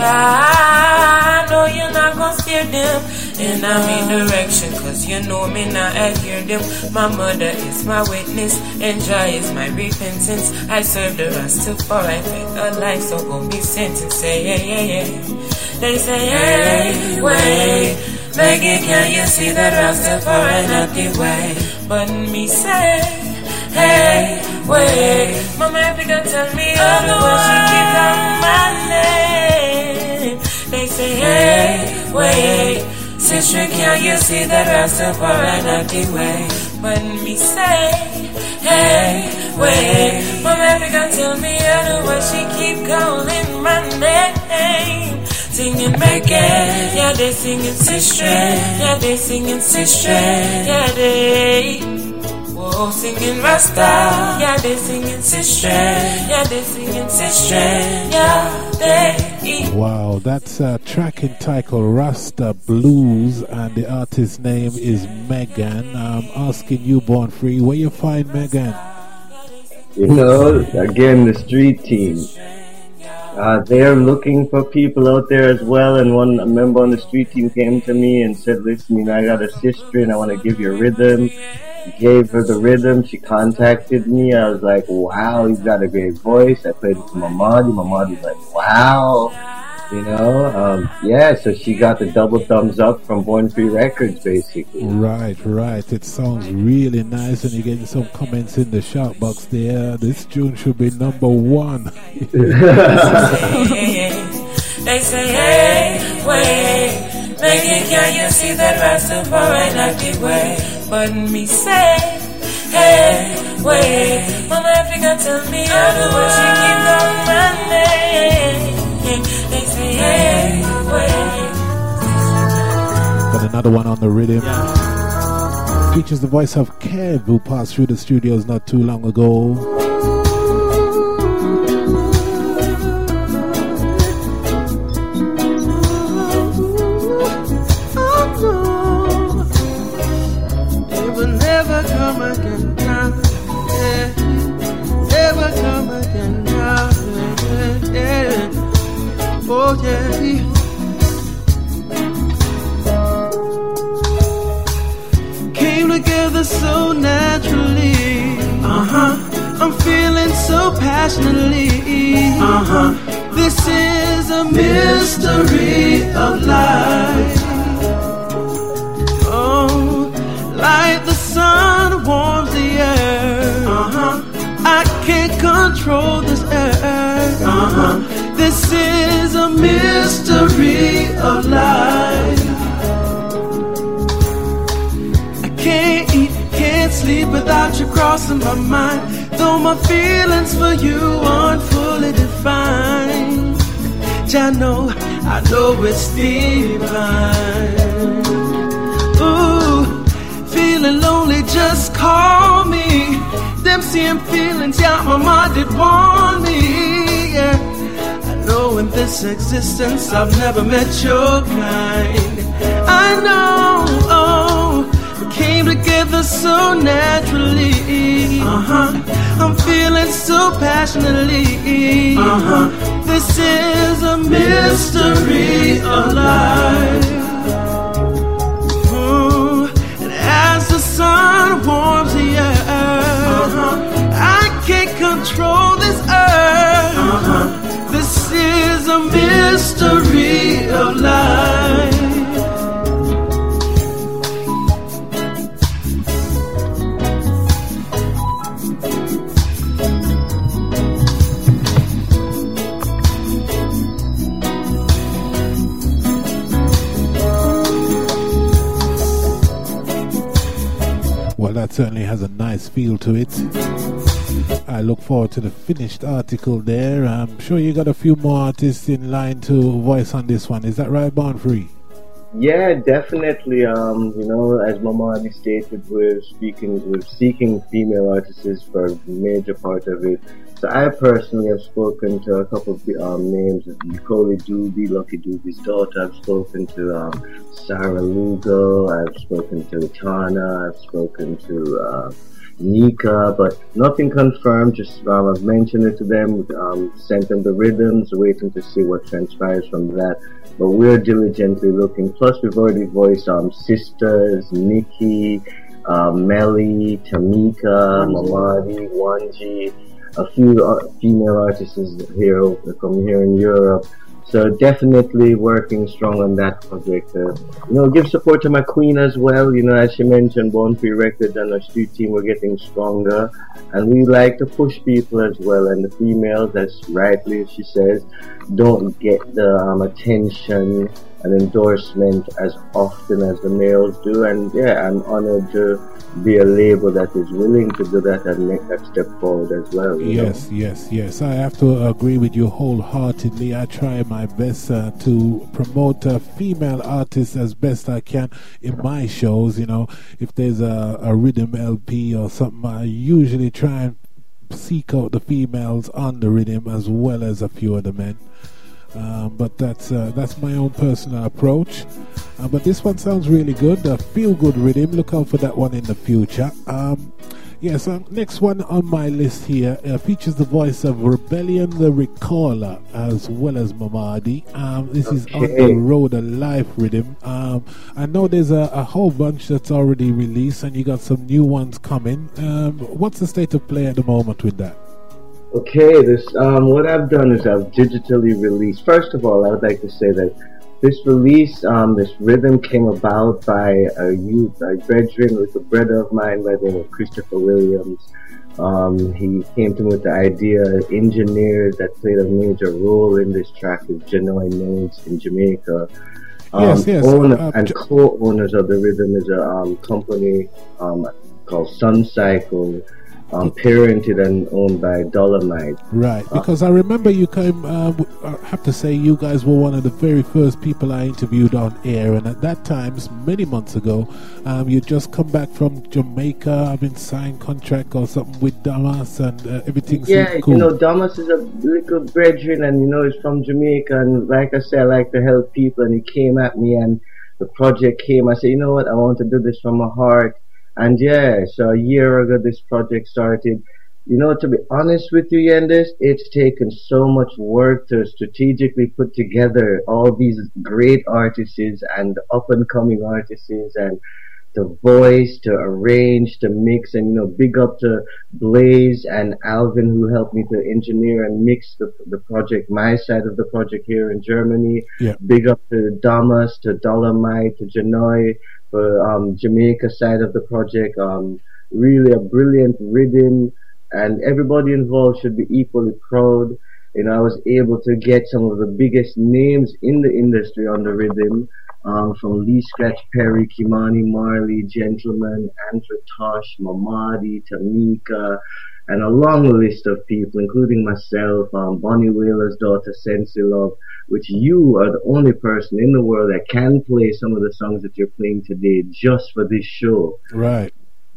Jah, no, you're not gonna steer them in a me direction, cause you know me not I hear them. My mother is my witness, and Jah is my repentance. I serve the Rastafari faith a life, so gon' be sentenced. Say, yeah, yeah, yeah. They say, hey, wait. Maggie, can you see that Rastafari not the way? But me say, hey, wait. Mama Africa tell me otherwise, she keep calling my name. They say, hey, wait. Sister, can you see that Rastafari not the way? But me say, hey, wait. Mama Africa tell me otherwise, she keep calling my name. Singing Megan, yeah, they singing sister, yeah, they singing sister, yeah, they, whoa, singing Rasta, yeah, they singing sister, yeah, they singing sister, yeah, they. Wow, that's a track entitled Rasta Blues, and the artist's name is Megan. I'm asking you, Born Free, where you find Megan? You know, again, the street team. Uh, they're looking for people out there as well, and one a member on the street team came to me and said, listen, you know, I got a sister and I want to give you a rhythm. Gave her the rhythm. She contacted me. I was like, wow, he's got a great voice. I played it to Mamadi. Mamadi's like, wow. You know, um, yeah, so she got the double thumbs up from Born Free Records, basically. Right, right. It sounds really nice, and you're getting some comments in the shout box there. This tune should be number one. They say, hey, wait, Maggie, can you see that Rastafari not the way? But me say, hey, wait, Mama Africa tell me otherwise, she keep calling my name. They say, hey, wait. Got another one on the rhythm. Features the voice of Kev, who passed through the studios not too long ago. They will never come again now. Yeah. Never come again now. Yeah. Yeah. Oh yeah. Came together so naturally. Uh huh. I'm feeling so passionately. Uh-huh. This is a mystery of life. Oh, like the sun warms the earth. Uh-huh. I can't control this earth. Uh-huh. This is a mystery of life. I can't eat, can't sleep without you crossing my mind. Though my feelings for you aren't fully defined, I know, I know it's divine. Ooh, feeling lonely, just call me. Them same feelings, yeah, my mom did warn me, yeah. I know in this existence I've never met your kind. I know, oh, we came together so naturally. Uh-huh. I'm feeling so passionately. Uh-huh. This is a mystery of life. Ooh, and as the sun warms the earth, uh-huh. I can't control this earth. Uh-huh. This is a mystery of life. Well, that certainly has a nice feel to it. I look forward to the finished article there. I'm sure you got a few more artists in line to voice on this one. Is that right, Born Free? Yeah, definitely. Um, you know, as Mamadi stated, we're speaking, we're seeking female artists for a major part of it. So I personally have spoken to a couple of um, names: Nicole Doobie, Lucky Doobie's daughter. I've spoken to um, Sarah Lugo. I've spoken to Tana. I've spoken to uh, Nika, but nothing confirmed. Just um, I've mentioned it to them, um, sent them the rhythms, waiting to see what transpires from that. But we're diligently looking. Plus, we've already voiced um, Sisters, Nikki, uh, Melly, Tamika, Mamadi, Wanji, a few uh, female artists here from here in Europe. So definitely working strong on that project. Uh, you know, give support to my queen as well. You know, as she mentioned, Born Free Records and our street team, we're getting stronger. And we like to push people as well. And the females, as rightly she says, don't get the um, attention and endorsement as often as the males do. And yeah, I'm honored to be a label that is willing to do that and make that step forward as well. Yes, know? yes, yes. I have to agree with you wholeheartedly. I try my best uh, to promote uh, female artists as best I can in my shows. You know, if there's a, a rhythm L P or something, I usually try and seek out the females on the rhythm as well as a few of the men. Um, but that's uh, that's my own personal approach. Uh, but this one sounds really good. The feel good rhythm. Look out for that one in the future. Um, yes, uh, next one on my list here uh, features the voice of Rebellion the Recaller as well as Mamadi. Um, this okay. is on the road a life rhythm. Um, I know there's a, a whole bunch that's already released, and you got some new ones coming. Um, what's the state of play at the moment with that? Okay, this um, what I've done is I've digitally released. First of all, I would like to say that this release, um, this rhythm came about by a youth, a brethren with a brother of mine by the name of Christopher Williams. Um, he came to me with the idea. Engineers that played a major role in this track is Genoa Nodes in Jamaica. Um, yes, yes. Owner, uh, and co-owners of the rhythm is a um, company um, called Sun Cycle. Um, parented and owned by Dolomite. Right, because uh, I remember you came, uh, I have to say, you guys were one of the very first people I interviewed on air, and at that time, many months ago, um, you just come back from Jamaica, I've been signed contract or something with Damas, and uh, everything yeah, seemed cool. You know, Damas is a little brethren, and you know, he's from Jamaica, and like I said, I like to help people, and he came at me, and the project came. I said, you know what, I want to do this from my heart. And yeah, so a year ago this project started. You know, to be honest with you, Yandis, it's taken so much work to strategically put together all these great artists and up and coming artists and to voice, to arrange, to mix, and you know, big up to Blaze and Alvin who helped me to engineer and mix the the project, my side of the project here in Germany. Yeah. Big up to Damas, to Dolomite, to Janoi for um, Jamaica side of the project. Um, really a brilliant rhythm, and everybody involved should be equally proud. You know, I was able to get some of the biggest names in the industry on the rhythm. Um, from Lee Scratch Perry, Kimani Marley, Gentleman, Andrew Tosh, Mamadi, Tamika, and a long list of people, including myself, um, Bonnie Wailer's daughter, Sensi Love, which you are the only person in the world that can play some of the songs that you're playing today just for this show. Right.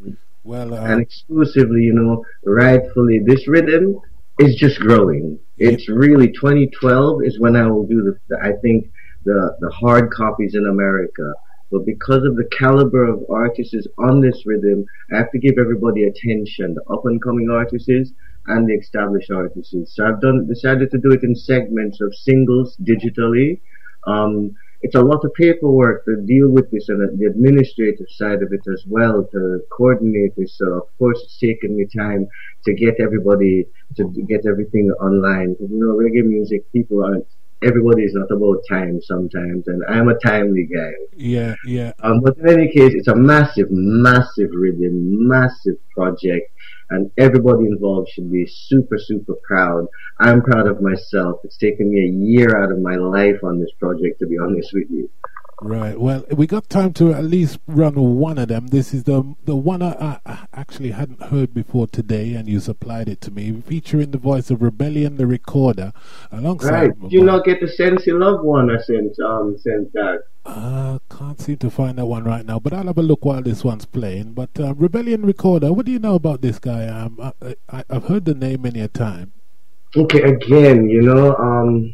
Well, uh, and exclusively, you know, rightfully, this rhythm is just growing. It's really twenty twelve is when I will do the, the I think, the the hard copies in America. But because of the caliber of artists on this rhythm, I have to give everybody attention, the up and coming artists and the established artists. So I've done decided to do it in segments of singles digitally. Um, it's a lot of paperwork to deal with this and the administrative side of it as well, to coordinate this. So of course it's taken me time to get everybody to get everything online. Because you know, reggae music, people aren't everybody is not about time sometimes, and I'm a timely guy. Yeah, yeah. Um, but in any case, it's a massive, massive rhythm, massive project, and everybody involved should be super, super proud. I'm proud of myself. It's taken me a year out of my life on this project, to be honest with you. Right. Well, we got time to at least run one of them. This is the the one I, I actually hadn't heard before today, and you supplied it to me, featuring the voice of Rebellion, the recorder, alongside. Right. Did you not get the Sensi Love one I sent? Um, sent that. Uh, can't seem to find that one right now, but I'll have a look while this one's playing. But uh, Rebellion Recorder, what do you know about this guy? Um, I, I, I've heard the name many a time. Okay, again, you know, um.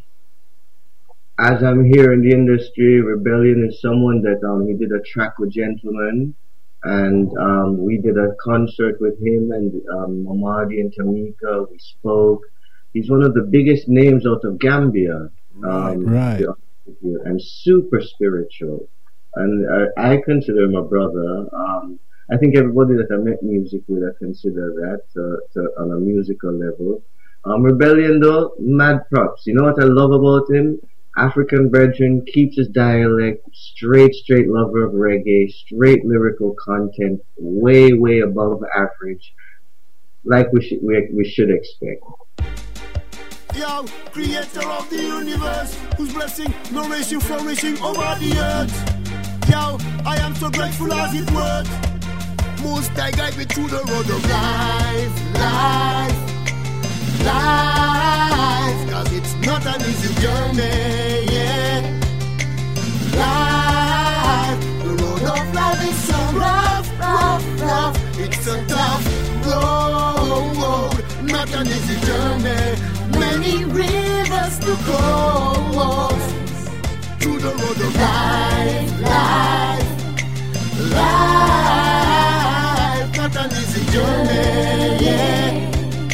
as I'm here in the industry, Rebellion is someone that um, he did a track with Gentleman, and um, we did a concert with him and um, Mamadi and Tamika. We spoke. He's one of the biggest names out of Gambia, um, right? And super spiritual. And I, I consider him a brother. Um, I think everybody that I make music with, I consider that uh, to, on a musical level. Um, Rebellion, though, mad props. You know what I love about him? African brethren, keeps his dialect, straight, straight lover of reggae, straight lyrical content, way, way above average, like we should, we, we should expect. Yo, creator of the universe, whose blessing nourish you, flourishing over the earth. Yo, I am so grateful as it works. Most I guide me through the road of life, life. Life, cause it's not an easy journey, yeah. Life, the road of life is so rough, rough, rough. It's a tough road, not an easy journey. Many rivers to go through the road of life, life, life, not an easy journey, yeah.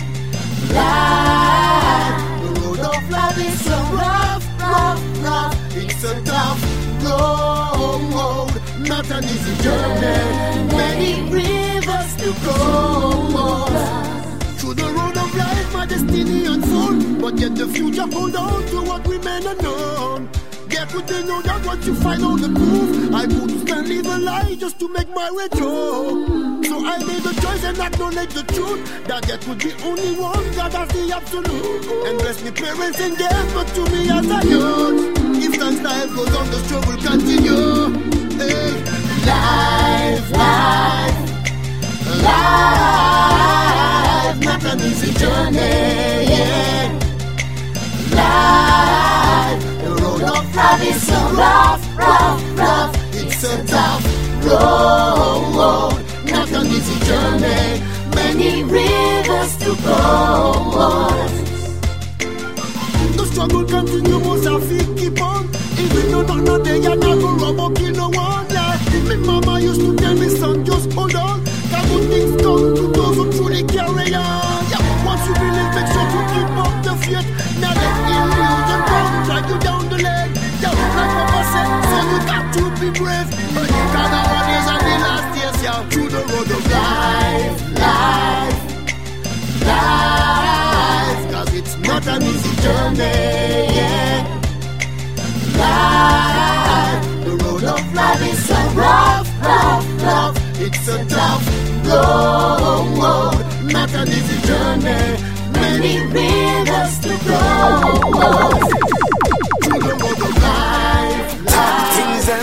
Life, the road of life is so rough, rough, rough. It's a tough road, not an easy journey. Many rivers to go. Through the road of life, my destiny unfold, but yet the future hold on to what remain unknown. Get what they know that once you find all the proof, I couldn't stand live a lie just to make my way through. So I made the choice and acknowledge the truth, that that would be only one God has the absolute. And bless me parents and gave but to me as a youth. If lifestyle goes on, the struggle continue. Hey. Life, life, life, not an easy journey, yeah. Life, the road of life is so rough, rough, rough. It's a tough road, not an easy journey. Many rivers to go. The struggle continues, must have to keep on. Even though not no day, I never rob or kill no one, yeah. My mama used to tell me, son, just hold on. That good things come to those who truly carry on, yeah. Once you believe, make sure you keep up the faith. Now let illusion come, drag you down the lane. Yeah, like Papa said, so you got to be brave. But you can't nowadays and the last a tough road, not an easy journey. Many rivers to cross to the road of life. Talk things them,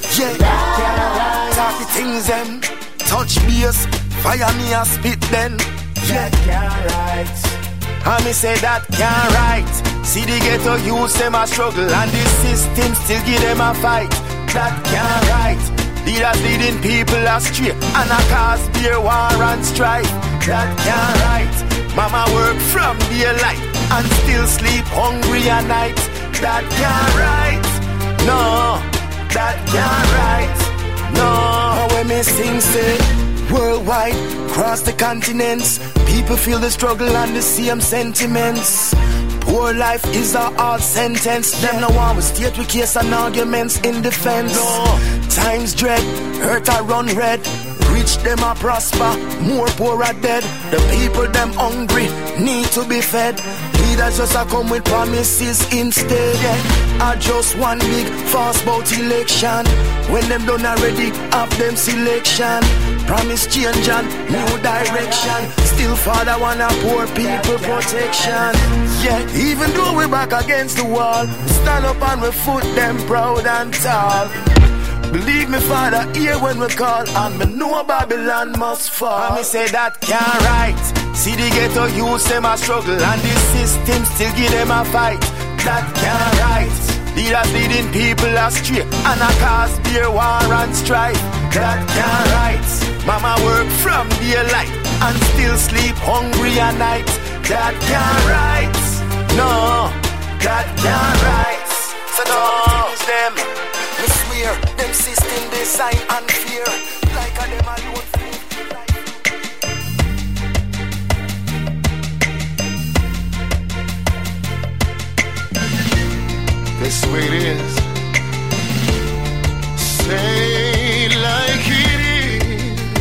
yeah. Talk the things them. Touch base, fire me a spit then. Yeah, can't right. And me say that can't right. See the ghetto youths them a struggle and the system still give them a fight. That can't right. Leaders leading people astray and a cause beer war and strife. That can't right. Mama work from daylight and still sleep hungry at night. That can't right. No, that can't right. No, when me sing say worldwide, across the continents, people feel the struggle and the same sentiments. Poor life is a hard sentence. Them no one will state with case and arguments in defense. No, times dread, hurt I run red. Rich them a prosper, more poor are dead. The people them hungry, need to be fed. Leaders just a come with promises instead. I just one big fast bout election. When them done already have them selection. Promise change and new direction. Still father wanna poor people protection. Yeah, even though we back against the wall, we stand up and we foot them proud and tall. Believe me, Father, hear when we call, and me know Babylon must fall. And me say that can't right. See the ghetto youths them a struggle, and the system still give them a fight. That can't right. Leaders leading people astray, and a cause beer war and strife. That can't right. Mama work from daylight and still sleep hungry at night. That can't right. No, that can't right. So no, them. Me swear, them system design and fear. Like a them alone feel like. This way it is. Say it like it is.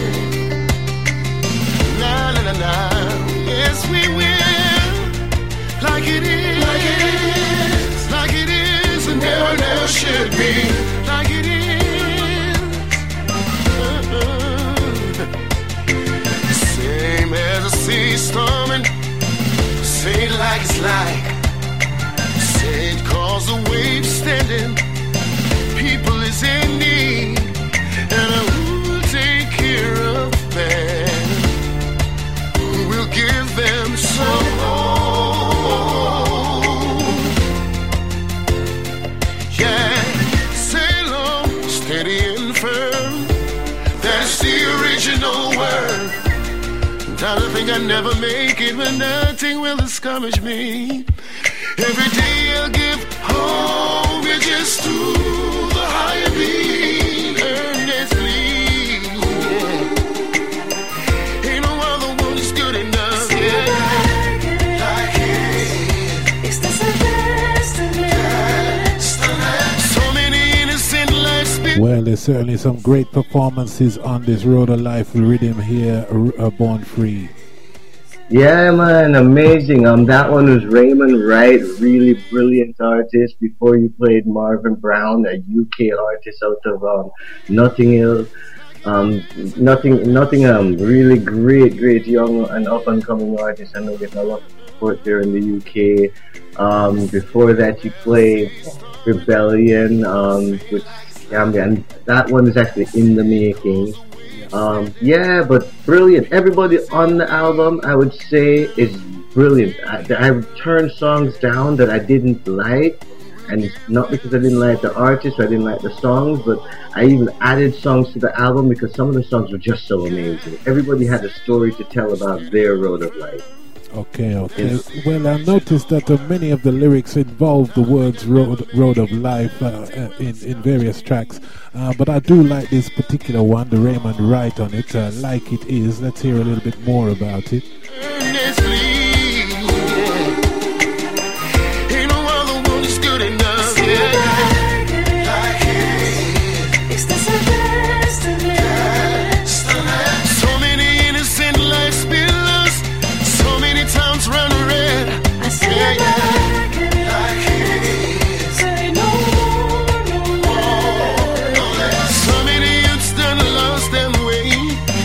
Na na na na. Yes we will. Like it is. Like it is. Like it is. And never, never should be. Like it is. Uh-uh. Same as a sea storming. Say it like it's like. Say it cause the waves standing. People is in need. And I will take care of them. We'll give them some hope. Yeah, sail on, steady and firm. That's the original word. Not to think I never make it when nothing will discourage me. Every day I'll give homages to the higher being earnestly. Yeah. Ain't no other one is good enough. Yeah. Like it, like it. It's the destiny. So many innocent lives been. Well, there's certainly some great performances on this Road of Life rhythm here, uh, Born Free. Yeah, man, amazing. Um, that one was Raymond Wright, really brilliant artist. Before you played Marvin Brown, a U K artist out of um, Notting Hill. Um, nothing, nothing. Um, really great, great young and up and coming artist. I know getting a lot of support there in the U K. Um, before that, you played Rebellion um, with Gambia, and that one is actually in the making. Um, yeah, but brilliant. Everybody on the album, I would say, is brilliant. I, I've turned songs down that I didn't like, and it's not because I didn't like the artist or I didn't like the songs, but I even added songs to the album because some of the songs were just so amazing. Everybody had a story to tell about their road of life. Okay, okay. Well, I noticed that uh, many of the lyrics involve the words road, road of life uh, uh, in, in various tracks. Uh, but I do like this particular one, the Raymond Wright on it, uh, Like It Is. Let's hear a little bit more about it. Ain't no other one is good enough. Yeah. Like it. It's the destiny. So many innocent lives been lost. So many times run red. I say yeah, yeah. Like it. Like it. Say no more, no less. So many youths done lost them way.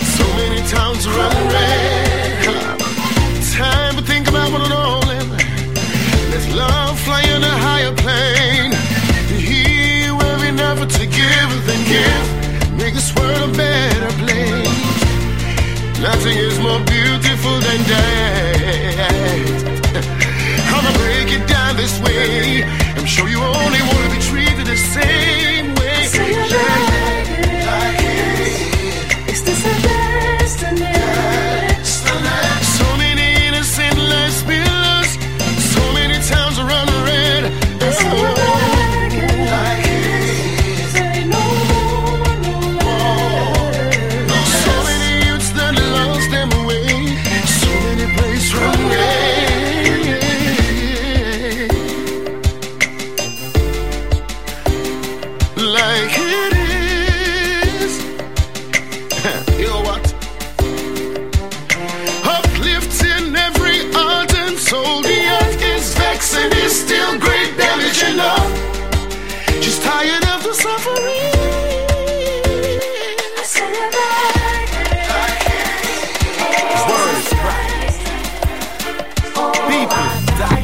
So you only want to be treated the same way. So you like it, like it. Is this a destiny? So many innocent lives spilled lost. So many times around the red. So you like it, like it. Say no more, no less. So many youths that lost them away. So many places run away. Like it is. You know what? Uplifting every art and soul. The earth is vexed and is still great damage enough. She's tired of the suffering. I say you like it, like it. Words right. People die.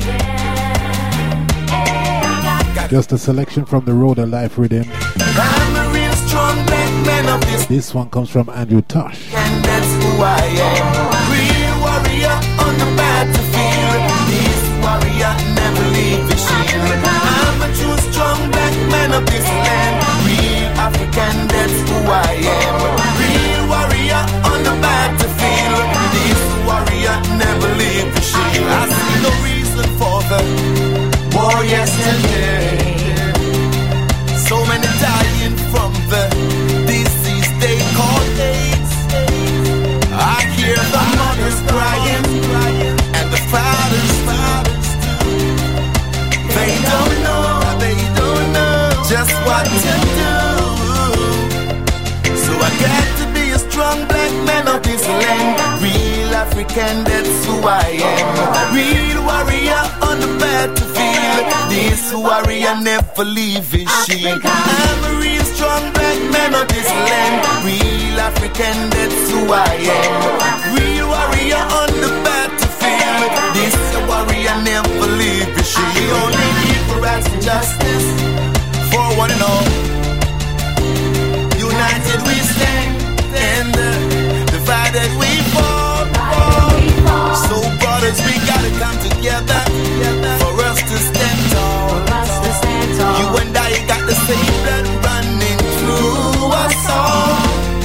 Just a selection from the Road of Life Rhythm. I'm a real strong black man of this. This one comes from Andrew Tosh. And that's who I am. Real warrior on the battlefield. This warrior never leave the shield. I'm a true strong black man of this land. Real African, that's who I am. Real warrior on the battlefield. This warrior never leave the shield. I see no reason for the war yesterday. So many dying from the disease they call AIDS. I hear the mothers crying and the fathers too. They don't know, they don't know just what to do. So I got to be a strong black man of this land. Real African, that's who I am. Real warrior on the battlefield. This warrior never leave his shield. I'm a real strong black man of this land. Real African, that's who I am. Real warrior on the battlefield. This warrior never leave his shield. We only need for rights and justice for one and all. United we stand, and uh, divided we fall. So brothers, we gotta come together for us to stand tall. You and I got the same blood running through us all.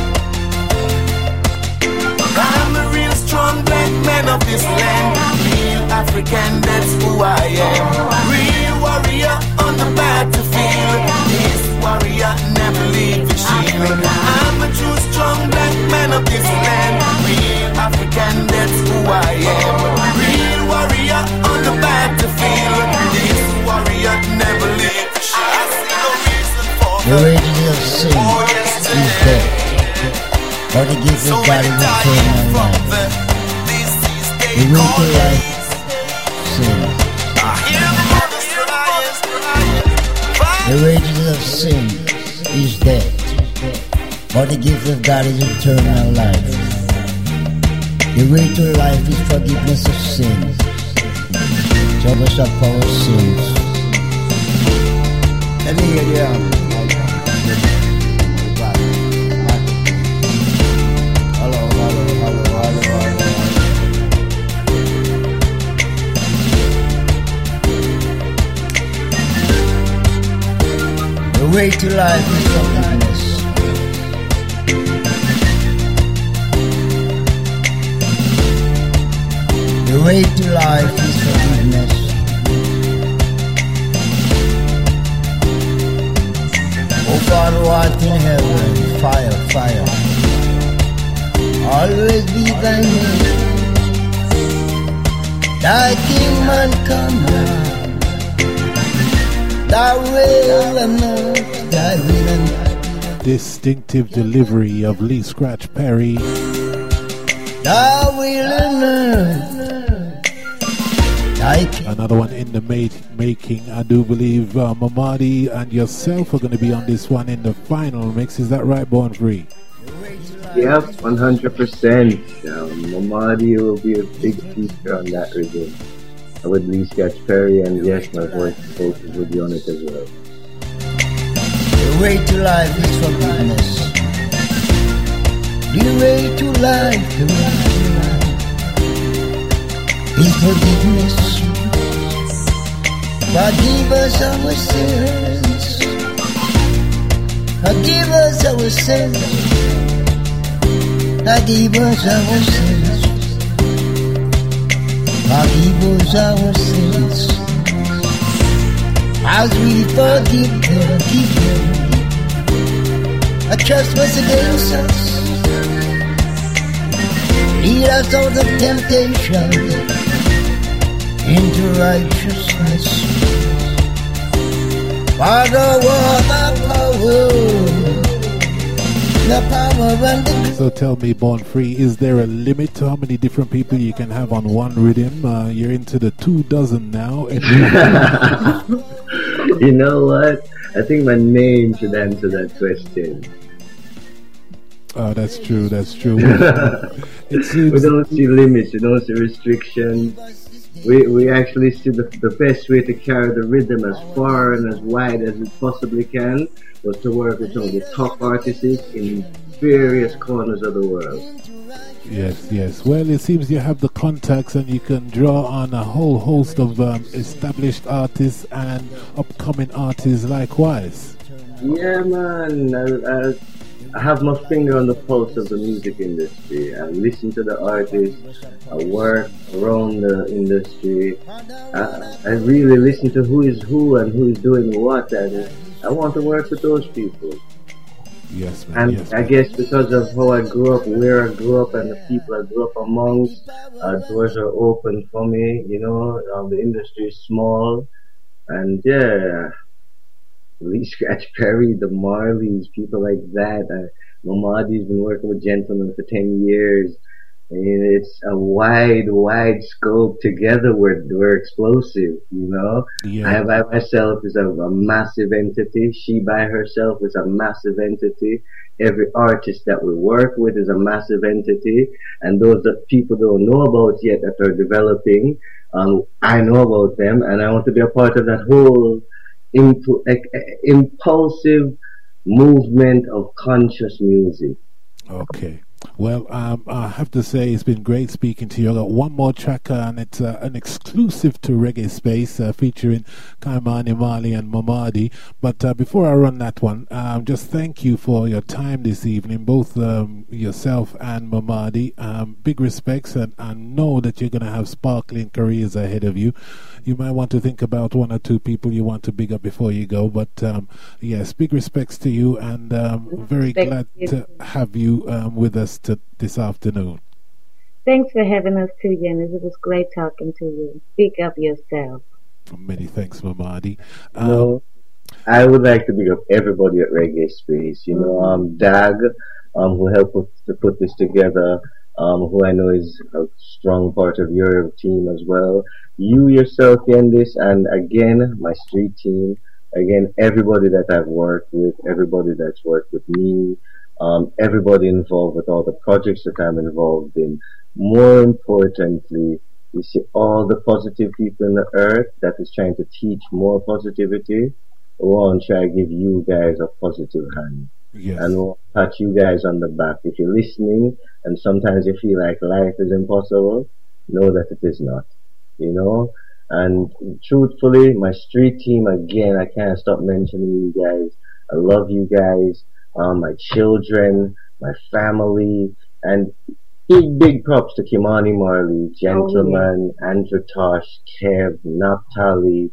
I'm a real strong black man of this land. Real African, that's who I am. Real warrior on the battlefield. This warrior never leave his shield. I'm a true strong black man of this land. Real African, that's who I am. Real warrior on the battlefield. This warrior never leave his shield. I see no reason for the raging of sin is dead, or the gift of God is eternal life. The way to life, sin. The wages of sin is death, but the gift of God is eternal life. The way to life is forgiveness of sins. Trouble us of our sins. Let me hear you out. Hello, hello, hello, hello, hello. The way to life is forgiveness. The way to life is forgiveness. Oh God, who art in heaven, fire, fire, always be thy name. Thy kingdom come down, thy will on earth, thy will on earth. Distinctive delivery of Lee Scratch Perry. Thy will on earth. Another one in the make, making. I do believe uh, Mamadi and yourself are going to be on this one in the final mix. Is that right, Born Free? Yep, one hundred percent. Um, Mamadi will be a big feature on that rhythm. I would Lee Scratch Perry, and yes, my voice and vocals will be on it as well. The way to life is forgiveness. The way to life, the way to life is forgiveness. Forgive us our sins. Forgive us our sins. Forgive us our sins. Forgive us our sins. As we forgive them, give them a trespass against us. Lead us out of temptation into righteousness. Father, what the power, the power and the... So tell me, Born Free, is there a limit to how many different people you can have on one rhythm? Uh, you're into the two dozen now. You know what? I think my name should answer that question. Oh, that's true, that's true. It seems... We don't see limits, we don't see restrictions. We we actually see the, the best way to carry the rhythm as far and as wide as it possibly can was to work with some of the top artists in various corners of the world. Yes, yes. Well, it seems you have the contacts and you can draw on a whole host of um, established artists and upcoming artists likewise. Yeah, man. I, I, I have my finger on the pulse of the music industry. I listen to the artists. I work around the industry. I, I really listen to who is who and who is doing what, and I want to work with those people. Yes, man. And yes, I man. guess because of how I grew up, where I grew up, and the people I grew up amongst, uh, doors are open for me. You know, um, the industry is small, and yeah. Lee Scratch Perry, the Marleys, people like that. Uh, Mamadi's been working with Gentlemen for ten years. I mean, it's a wide, wide scope. Together we're, we're explosive, you know? Yeah. I by myself is a, a massive entity. She by herself is a massive entity. Every artist that we work with is a massive entity. And those that people don't know about yet that are developing, um, I know about them, and I want to be a part of that whole Impu- impulsive movement of conscious music. Okay. Well, um, I have to say it's been great speaking to you. I got one more track, uh, and it's uh, an exclusive to Reggae Space uh, featuring Kaimani Mali and Mamadi. But uh, before I run that one, um, just thank you for your time this evening, both um, yourself and Mamadi. Um, big respects, and I know that you're going to have sparkling careers ahead of you. You might want to think about one or two people you want to big up before you go. But um, yes, big respects to you, and um, very glad to have you um, with us to this afternoon. Thanks for having us too, Yanis. It was great talking to you. Speak up yourself. Many thanks, Mamadi. Um, no, I would like to big up everybody at Reggae Space. You know, um, Dag, um, who helped put, to put this together, um, who I know is a strong part of your team as well. You yourself, Yandis, and again, my street team. Again, everybody that I've worked with, everybody that's worked with me, Um, everybody involved with all the projects that I'm involved in. More importantly, you see all the positive people in the earth that is trying to teach more positivity. I want to try to give you guys a positive hand. Yes. And we'll pat you guys on the back. If you're listening and sometimes you feel like life is impossible, know that it is not. You know? And truthfully, my street team, again, I can't stop mentioning you guys. I love you guys. Um, my children, my family, and big, big props to Kimani Marley, Gentleman, oh, yeah. Andrew Tosh, Kev, Naphtali,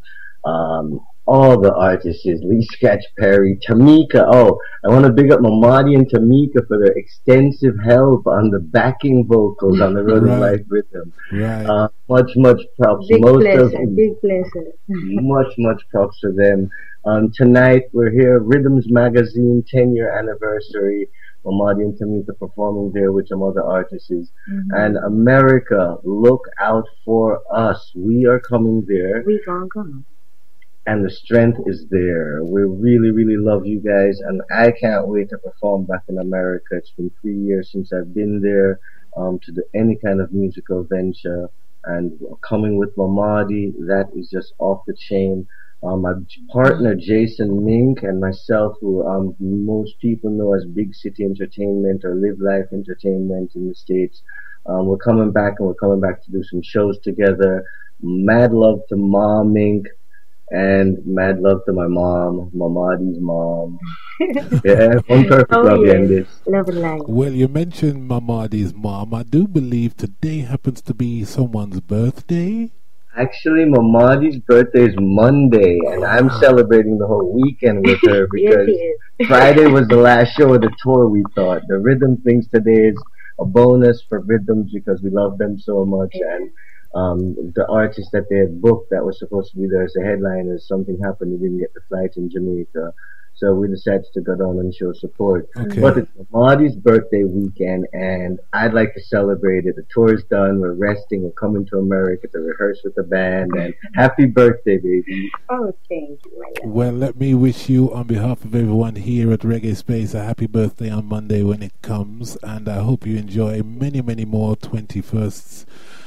um, all the artists, Lee Scratch Perry, Tamika. Oh, I want to big up Mamadi and Tamika for their extensive help on the backing vocals on the Road of Life Rhythm. Right. Uh, much, much props. Big Most pleasure, of them, big pleasure. much, much props to them. Um, tonight we're here, Rhythms Magazine ten year anniversary. Mamadi and Tamika performing there with some other artists. Mm-hmm. And America, look out for us. We are coming there. We gonna come. And the strength is there. We really, really love you guys, and I can't wait to perform back in America. It's been three years since I've been there um, to do any kind of musical venture. And coming with Mamadi, that is just off the chain. Um, my partner Jason Mink and myself, who um, most people know as Big City Entertainment or Live Life Entertainment in the States, um, we're coming back and we're coming back to do some shows together. Mad love to Ma Mink. And mad love to my mom, Mamadi's mom. Yeah, one perfect Oh, love, yes. Yandis. Love it like. Well, you mentioned Mamadi's mom. I do believe today happens to be someone's birthday. Actually, Mamadi's birthday is Monday, and I'm celebrating the whole weekend with her because Yes, yes. Friday was the last show of the tour, we thought. The Rhythm Things today is a bonus for Rhythms because we love them so much, and um, the artist that they had booked that was supposed to be there as a headliner, something happened, he didn't get the flight in Jamaica. So we decided to go down and show support. Okay. But it's Mamadi's birthday weekend, and I'd like to celebrate it. The tour's done, we're resting, we're coming to America to rehearse with the band, and happy birthday, baby. Oh, thank you, my love. Well, let me wish you, on behalf of everyone here at Reggae Space, a happy birthday on Monday when it comes, and I hope you enjoy many, many more twenty-firsts.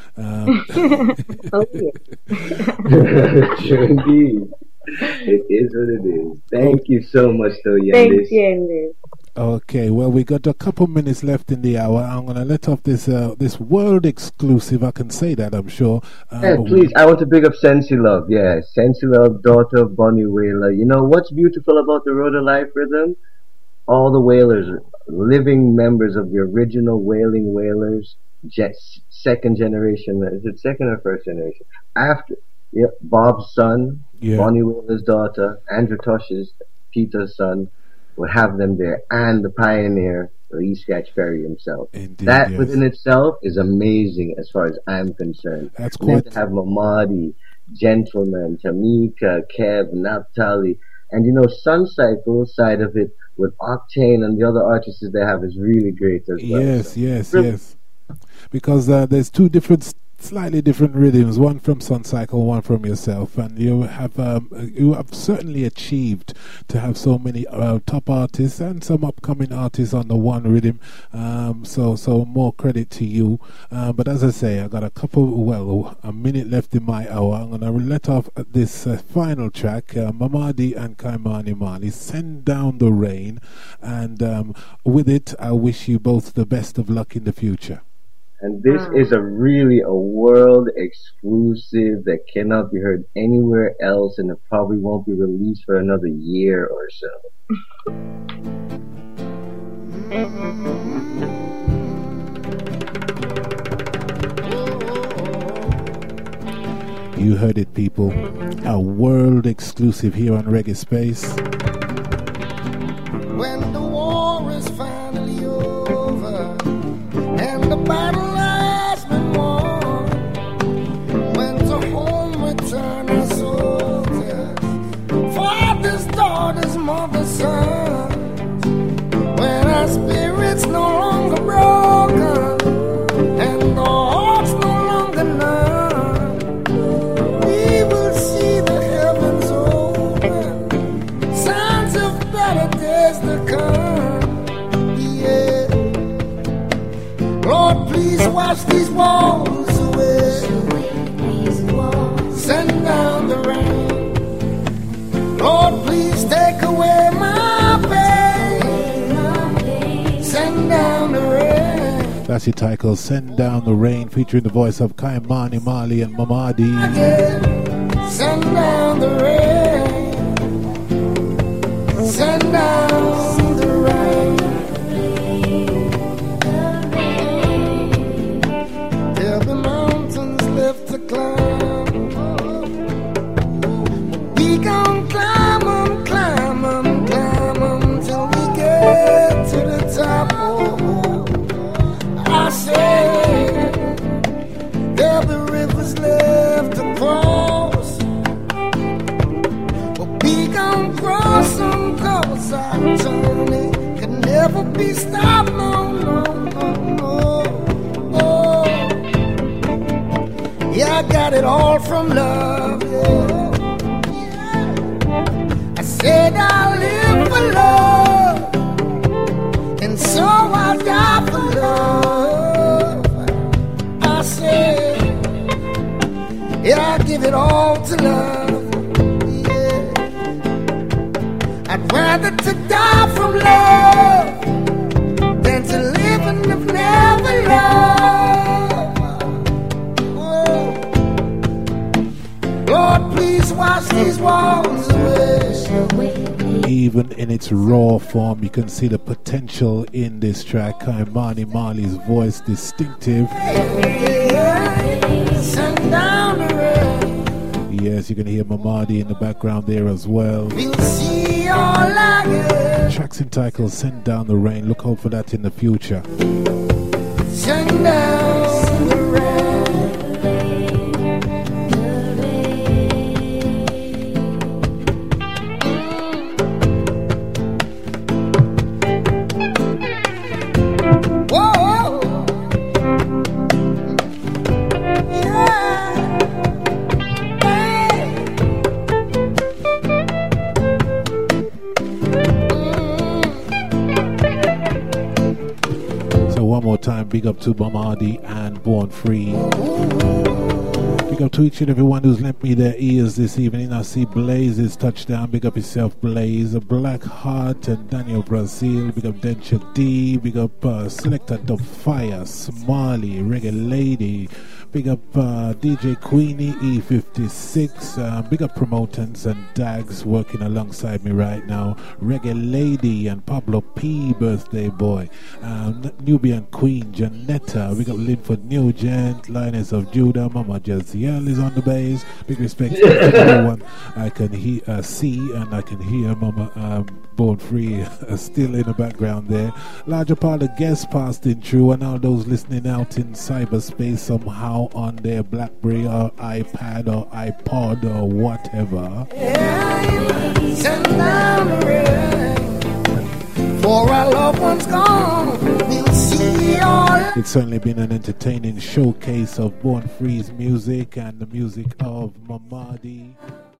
Um, Oh, yes. True indeed. It is what it is. Thank you so much, though, Yandis. Thank you, Yandis. Okay, well, we got a couple minutes left in the hour. I'm going to let off this uh, this world exclusive. I can say that, I'm sure. Um, Yeah, please, I want to big up Sensi Love. Yeah, Sensi Love, daughter of Bonnie Whaler. You know what's beautiful about the Road of Life Rhythm? All the Whalers, living members of the original Wailing Whalers, je- second generation. Is it second or first generation? After, yeah, Bob's son, Yeah. Bonnie Whaler's daughter, Andrew Tosh's, Peter's son, would have them there, and the pioneer, Lee Scratch Perry himself. Indeed, that yes. within itself is amazing as far as I'm concerned. That's And then quite- to have Mamadi, Gentleman, Tamika, Kev, Naphtali, and you know, Sun Cycle side of it with Octane and the other artists they have is really great as well. Yes, So, yes, really- yes. Because uh, there's two different, s- slightly different rhythms. One from Sun Cycle, one from yourself, and you have um, you have certainly achieved to have so many uh, top artists and some upcoming artists on the one rhythm. Um, so, so more credit to you. Uh, but as I say, I got a couple, well, a minute left in my hour. I'm gonna let off this uh, final track, uh, Mamadi and Kaimani Mali, "Send Down the Rain," and um, with it, I wish you both the best of luck in the future. And this is a really a world exclusive that cannot be heard anywhere else, and it probably won't be released for another year or so. You heard it, people. A world exclusive here on Reggae Space. When the war is finally over and the battle has been won, when to home return our soldiers, fathers, daughters, mothers, sons, when our spirits no longer broken and the hearts no longer numb, we will see the heavens open, signs of better days to come. Yeah, Lord, please wash these walls away. Send down the rain. Lord, please take away my pain. Send down the rain. That's your title, Send Down the Rain, featuring the voice of Kaimani Mali and Mamadi. Send down the rain. Send down the rain. There'll be mountains left to climb. We gon' climb 'em, climb 'em, climb 'em till we get to the top. Oh, I say there'll be rivers left to cross, but we gon' cross 'em 'cause our journey can never be stopped. No, no, no, no. Oh, yeah, I got it all from love. Yeah. I said I'll live for love, and so I'll die for love. I said, yeah, I give it all to love. Yeah, I'd rather to die from love than to live and have never loved. Oh, Lord, please wash these walls away. Even in its raw form, you can see the potential in this track. Imani Marley's voice distinctive. Send down the rain. Yes, you can hear Mamadi in the background there as well. We'll see all I Tracks entitled Send Down the Rain. Look out for that in the future. Send down the rain. One more time, big up to Mamadi and Born Free. Big up to each and everyone who's lent me their ears this evening. I see Blaze's touchdown. Big up yourself, Blaze. Black Heart and Daniel Brazil. Big up Denture D. Big up uh, Selector Dub Fire, Smiley, Reggae Lady. Big up uh, D J Queenie E fifty-six. Uh, big up Promotants and Dags working alongside me right now. Reggae Lady and Pablo P. Birthday Boy. Um, Nubian Queen Janetta. Big up Linford Nugent. Lioness of Judah. Mama Jaziel is on the bass. Big respect to everyone I can he- uh, see and I can hear. Mama um, Born Free uh, still in the background there. Larger part of guests passing through and all those listening out in cyberspace somehow on their BlackBerry or iPad or iPod or whatever. Send down the rain. For our loved ones gone, we'll see all. It's certainly been an entertaining showcase of Born Free's music and the music of Mamadi.